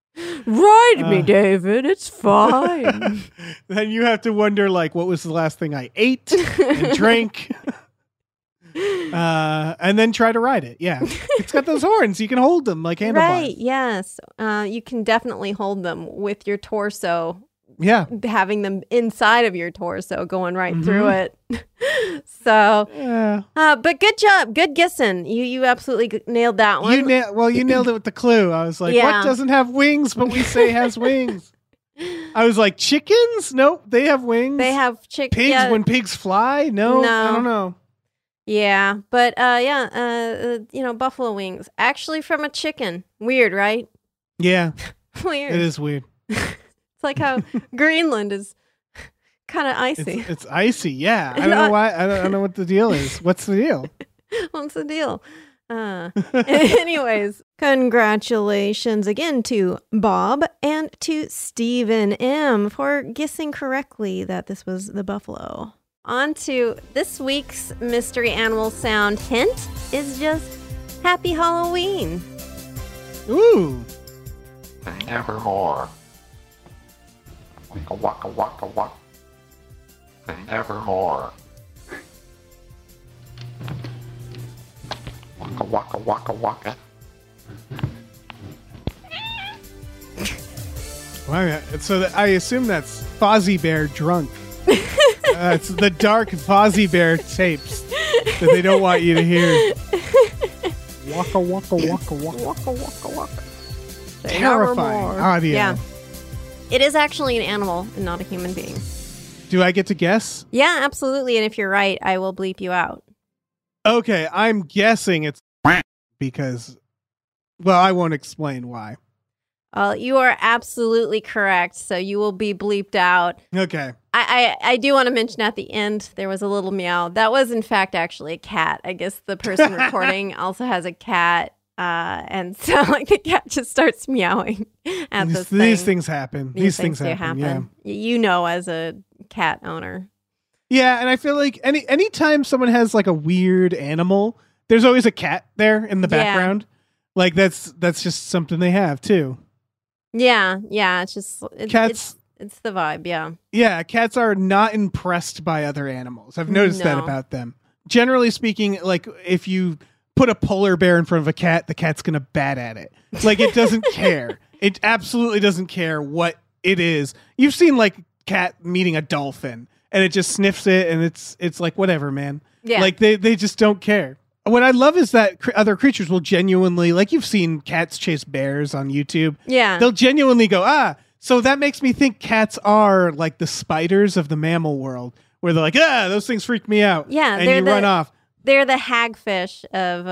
Speaker 4: Ride me, David. It's fine.
Speaker 5: Then you have to wonder, like, what was the last thing I ate and drank? And then try to ride it. Yeah. It's got those horns. You can hold them like handlebars.
Speaker 4: Right. Yes. You can definitely hold them with your torso.
Speaker 5: Yeah.
Speaker 4: Having them inside of your torso going right through it. So, but good job. Good guessing. You absolutely nailed that one.
Speaker 5: You nailed it with the clue. I was like, what doesn't have wings, but we say has wings? I was like, chickens? Nope, they have wings.
Speaker 4: They have chickens.
Speaker 5: Pigs, when pigs fly? No, I don't know.
Speaker 4: Yeah, but buffalo wings. Actually from a chicken. Weird, right?
Speaker 5: Yeah.
Speaker 4: Weird.
Speaker 5: It is weird.
Speaker 4: It's like how Greenland is kind of icy.
Speaker 5: It's icy, yeah. I don't know why. I don't know what the deal is. What's the deal?
Speaker 4: What's the deal? Anyways, congratulations again to Bob and to Stephen M. for guessing correctly that this was the buffalo. On to this week's mystery animal sound hint is just Happy Halloween.
Speaker 5: Ooh.
Speaker 9: Nevermore. Waka waka waka waka. Nevermore. Waka waka waka waka.
Speaker 5: Wow, so I assume that's Fozzie Bear drunk. It's the dark Fozzie Bear tapes that they don't want you to hear. Waka waka waka waka.
Speaker 4: Waka waka waka.
Speaker 5: Terrifying audio.
Speaker 4: Yeah. It is actually an animal and not a human being.
Speaker 5: Do I get to guess?
Speaker 4: Yeah, absolutely. And if you're right, I will bleep you out.
Speaker 5: Okay, I'm guessing it's because, well, I won't explain why.
Speaker 4: You are absolutely correct. So you will be bleeped out.
Speaker 5: Okay.
Speaker 4: I do want to mention at the end, there was a little meow. That was, in fact, actually a cat. I guess the person recording also has a cat. And so, like, the cat just starts meowing at this thing.
Speaker 5: These things happen. These things
Speaker 4: do
Speaker 5: happen. Yeah.
Speaker 4: You know, as a cat owner.
Speaker 5: Yeah, and I feel like anytime someone has like a weird animal, there's always a cat there in the background. Like that's just something they have too.
Speaker 4: Yeah, it's just
Speaker 5: cats.
Speaker 4: It's the vibe.
Speaker 5: Yeah, cats are not impressed by other animals. I've noticed that about them. Generally speaking, like if you put a polar bear in front of a cat, the cat's gonna bat at it. Like it doesn't care. It absolutely doesn't care what it is. You've seen like cat meeting a dolphin and it just sniffs it and it's like whatever, man.
Speaker 4: Yeah.
Speaker 5: Like they just don't care. What I love is that other creatures will genuinely, like you've seen cats chase bears on YouTube.
Speaker 4: Yeah.
Speaker 5: They'll genuinely go, so that makes me think cats are like the spiders of the mammal world, where they're like, those things freak me out.
Speaker 4: Yeah.
Speaker 5: And you run off.
Speaker 4: They're the hagfish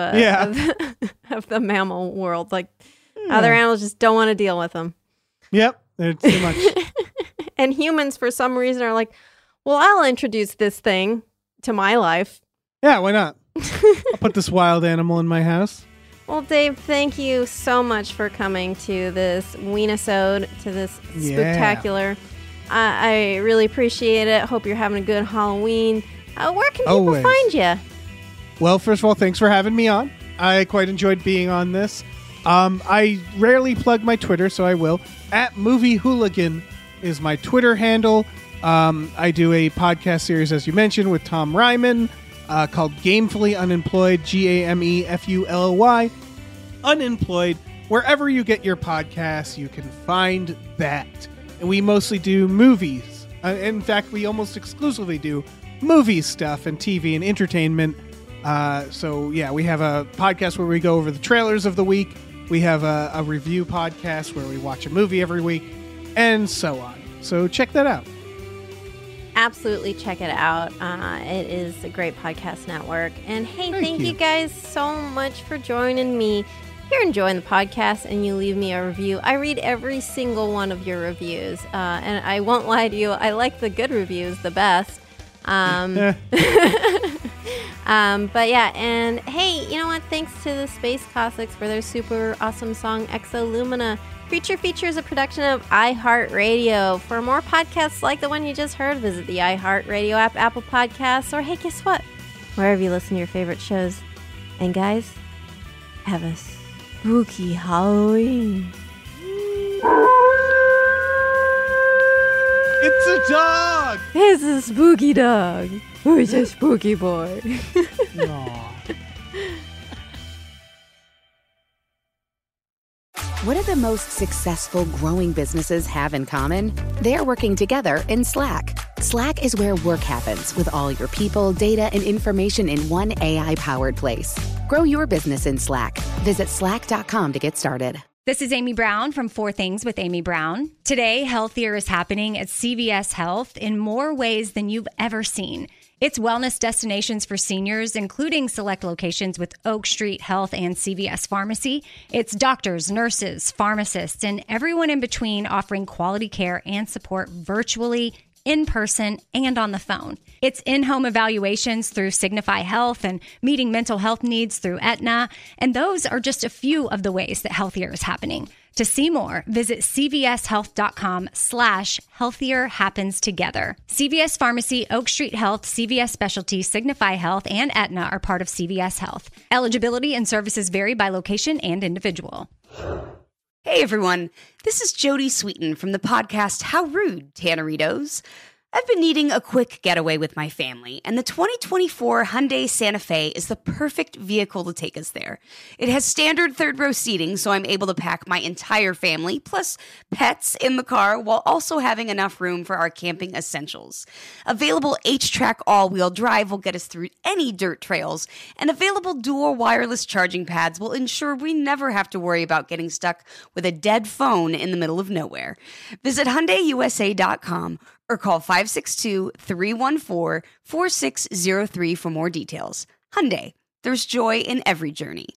Speaker 4: of the mammal world. Like other animals just don't want to deal with them.
Speaker 5: Yep. They're too much.
Speaker 4: And humans, for some reason, are like, well, I'll introduce this thing to my life.
Speaker 5: Yeah, why not? I'll put this wild animal in my house.
Speaker 4: Well, Dave, thank you so much for coming to this Weenisode, to this spectacular. I really appreciate it. Hope you're having a good Halloween. Where can people find you?
Speaker 5: Well, first of all, thanks for having me on. I quite enjoyed being on this. I rarely plug my Twitter, so I will. @MovieHooligan is my Twitter handle. I do a podcast series, as you mentioned, with Tom Ryman called Gamefully Unemployed, GAMEFULLY, Unemployed. Wherever you get your podcasts, you can find that. And we mostly do movies. In fact, we almost exclusively do movie stuff and TV and entertainment. So, yeah, we have a podcast where we go over the trailers of the week. We have a review podcast where we watch a movie every week, and so on. So check that out.
Speaker 4: Absolutely check it out. It is a great podcast network. And hey, thank you guys so much for joining me. If you're enjoying the podcast and you leave me a review, I read every single one of your reviews. And I won't lie to you, I like the good reviews the best. But yeah, and hey, you know what? Thanks to the Space Cossacks for their super awesome song Exolumina. Creature Feature is a production of iHeartRadio. For more podcasts like the one you just heard, visit the iHeartRadio app, Apple Podcasts, or hey, guess what? Wherever you listen to your favorite shows. And guys, have a spooky Halloween.
Speaker 5: It's a dog!
Speaker 4: It's a spooky dog. Who's a spooky boy?
Speaker 10: What do the most successful growing businesses have in common? They're working together in Slack. Slack is where work happens with all your people, data, and information in one AI-powered place. Grow your business in Slack. Visit slack.com to get started.
Speaker 11: This is Amy Brown from 4 Things with Amy Brown. Today, healthier is happening at CVS Health in more ways than you've ever seen. It's wellness destinations for seniors, including select locations with Oak Street Health and CVS Pharmacy. It's doctors, nurses, pharmacists, and everyone in between offering quality care and support virtually, in person, and on the phone. It's in-home evaluations through Signify Health and meeting mental health needs through Aetna. And those are just a few of the ways that healthier is happening. To see more, visit cvshealth.com/healthierhappenstogether. CVS Pharmacy, Oak Street Health, CVS Specialty, Signify Health, and Aetna are part of CVS Health. Eligibility and services vary by location and individual.
Speaker 6: Hey everyone, this is Jody Sweeten from the podcast How Rude, Tanneritos. I've been needing a quick getaway with my family, and the 2024 Hyundai Santa Fe is the perfect vehicle to take us there. It has standard third-row seating, so I'm able to pack my entire family, plus pets, in the car, while also having enough room for our camping essentials. Available H-Track all-wheel drive will get us through any dirt trails, and available dual wireless charging pads will ensure we never have to worry about getting stuck with a dead phone in the middle of nowhere. Visit HyundaiUSA.com or call 562-314-4603 for more details. Hyundai, there's joy in every journey.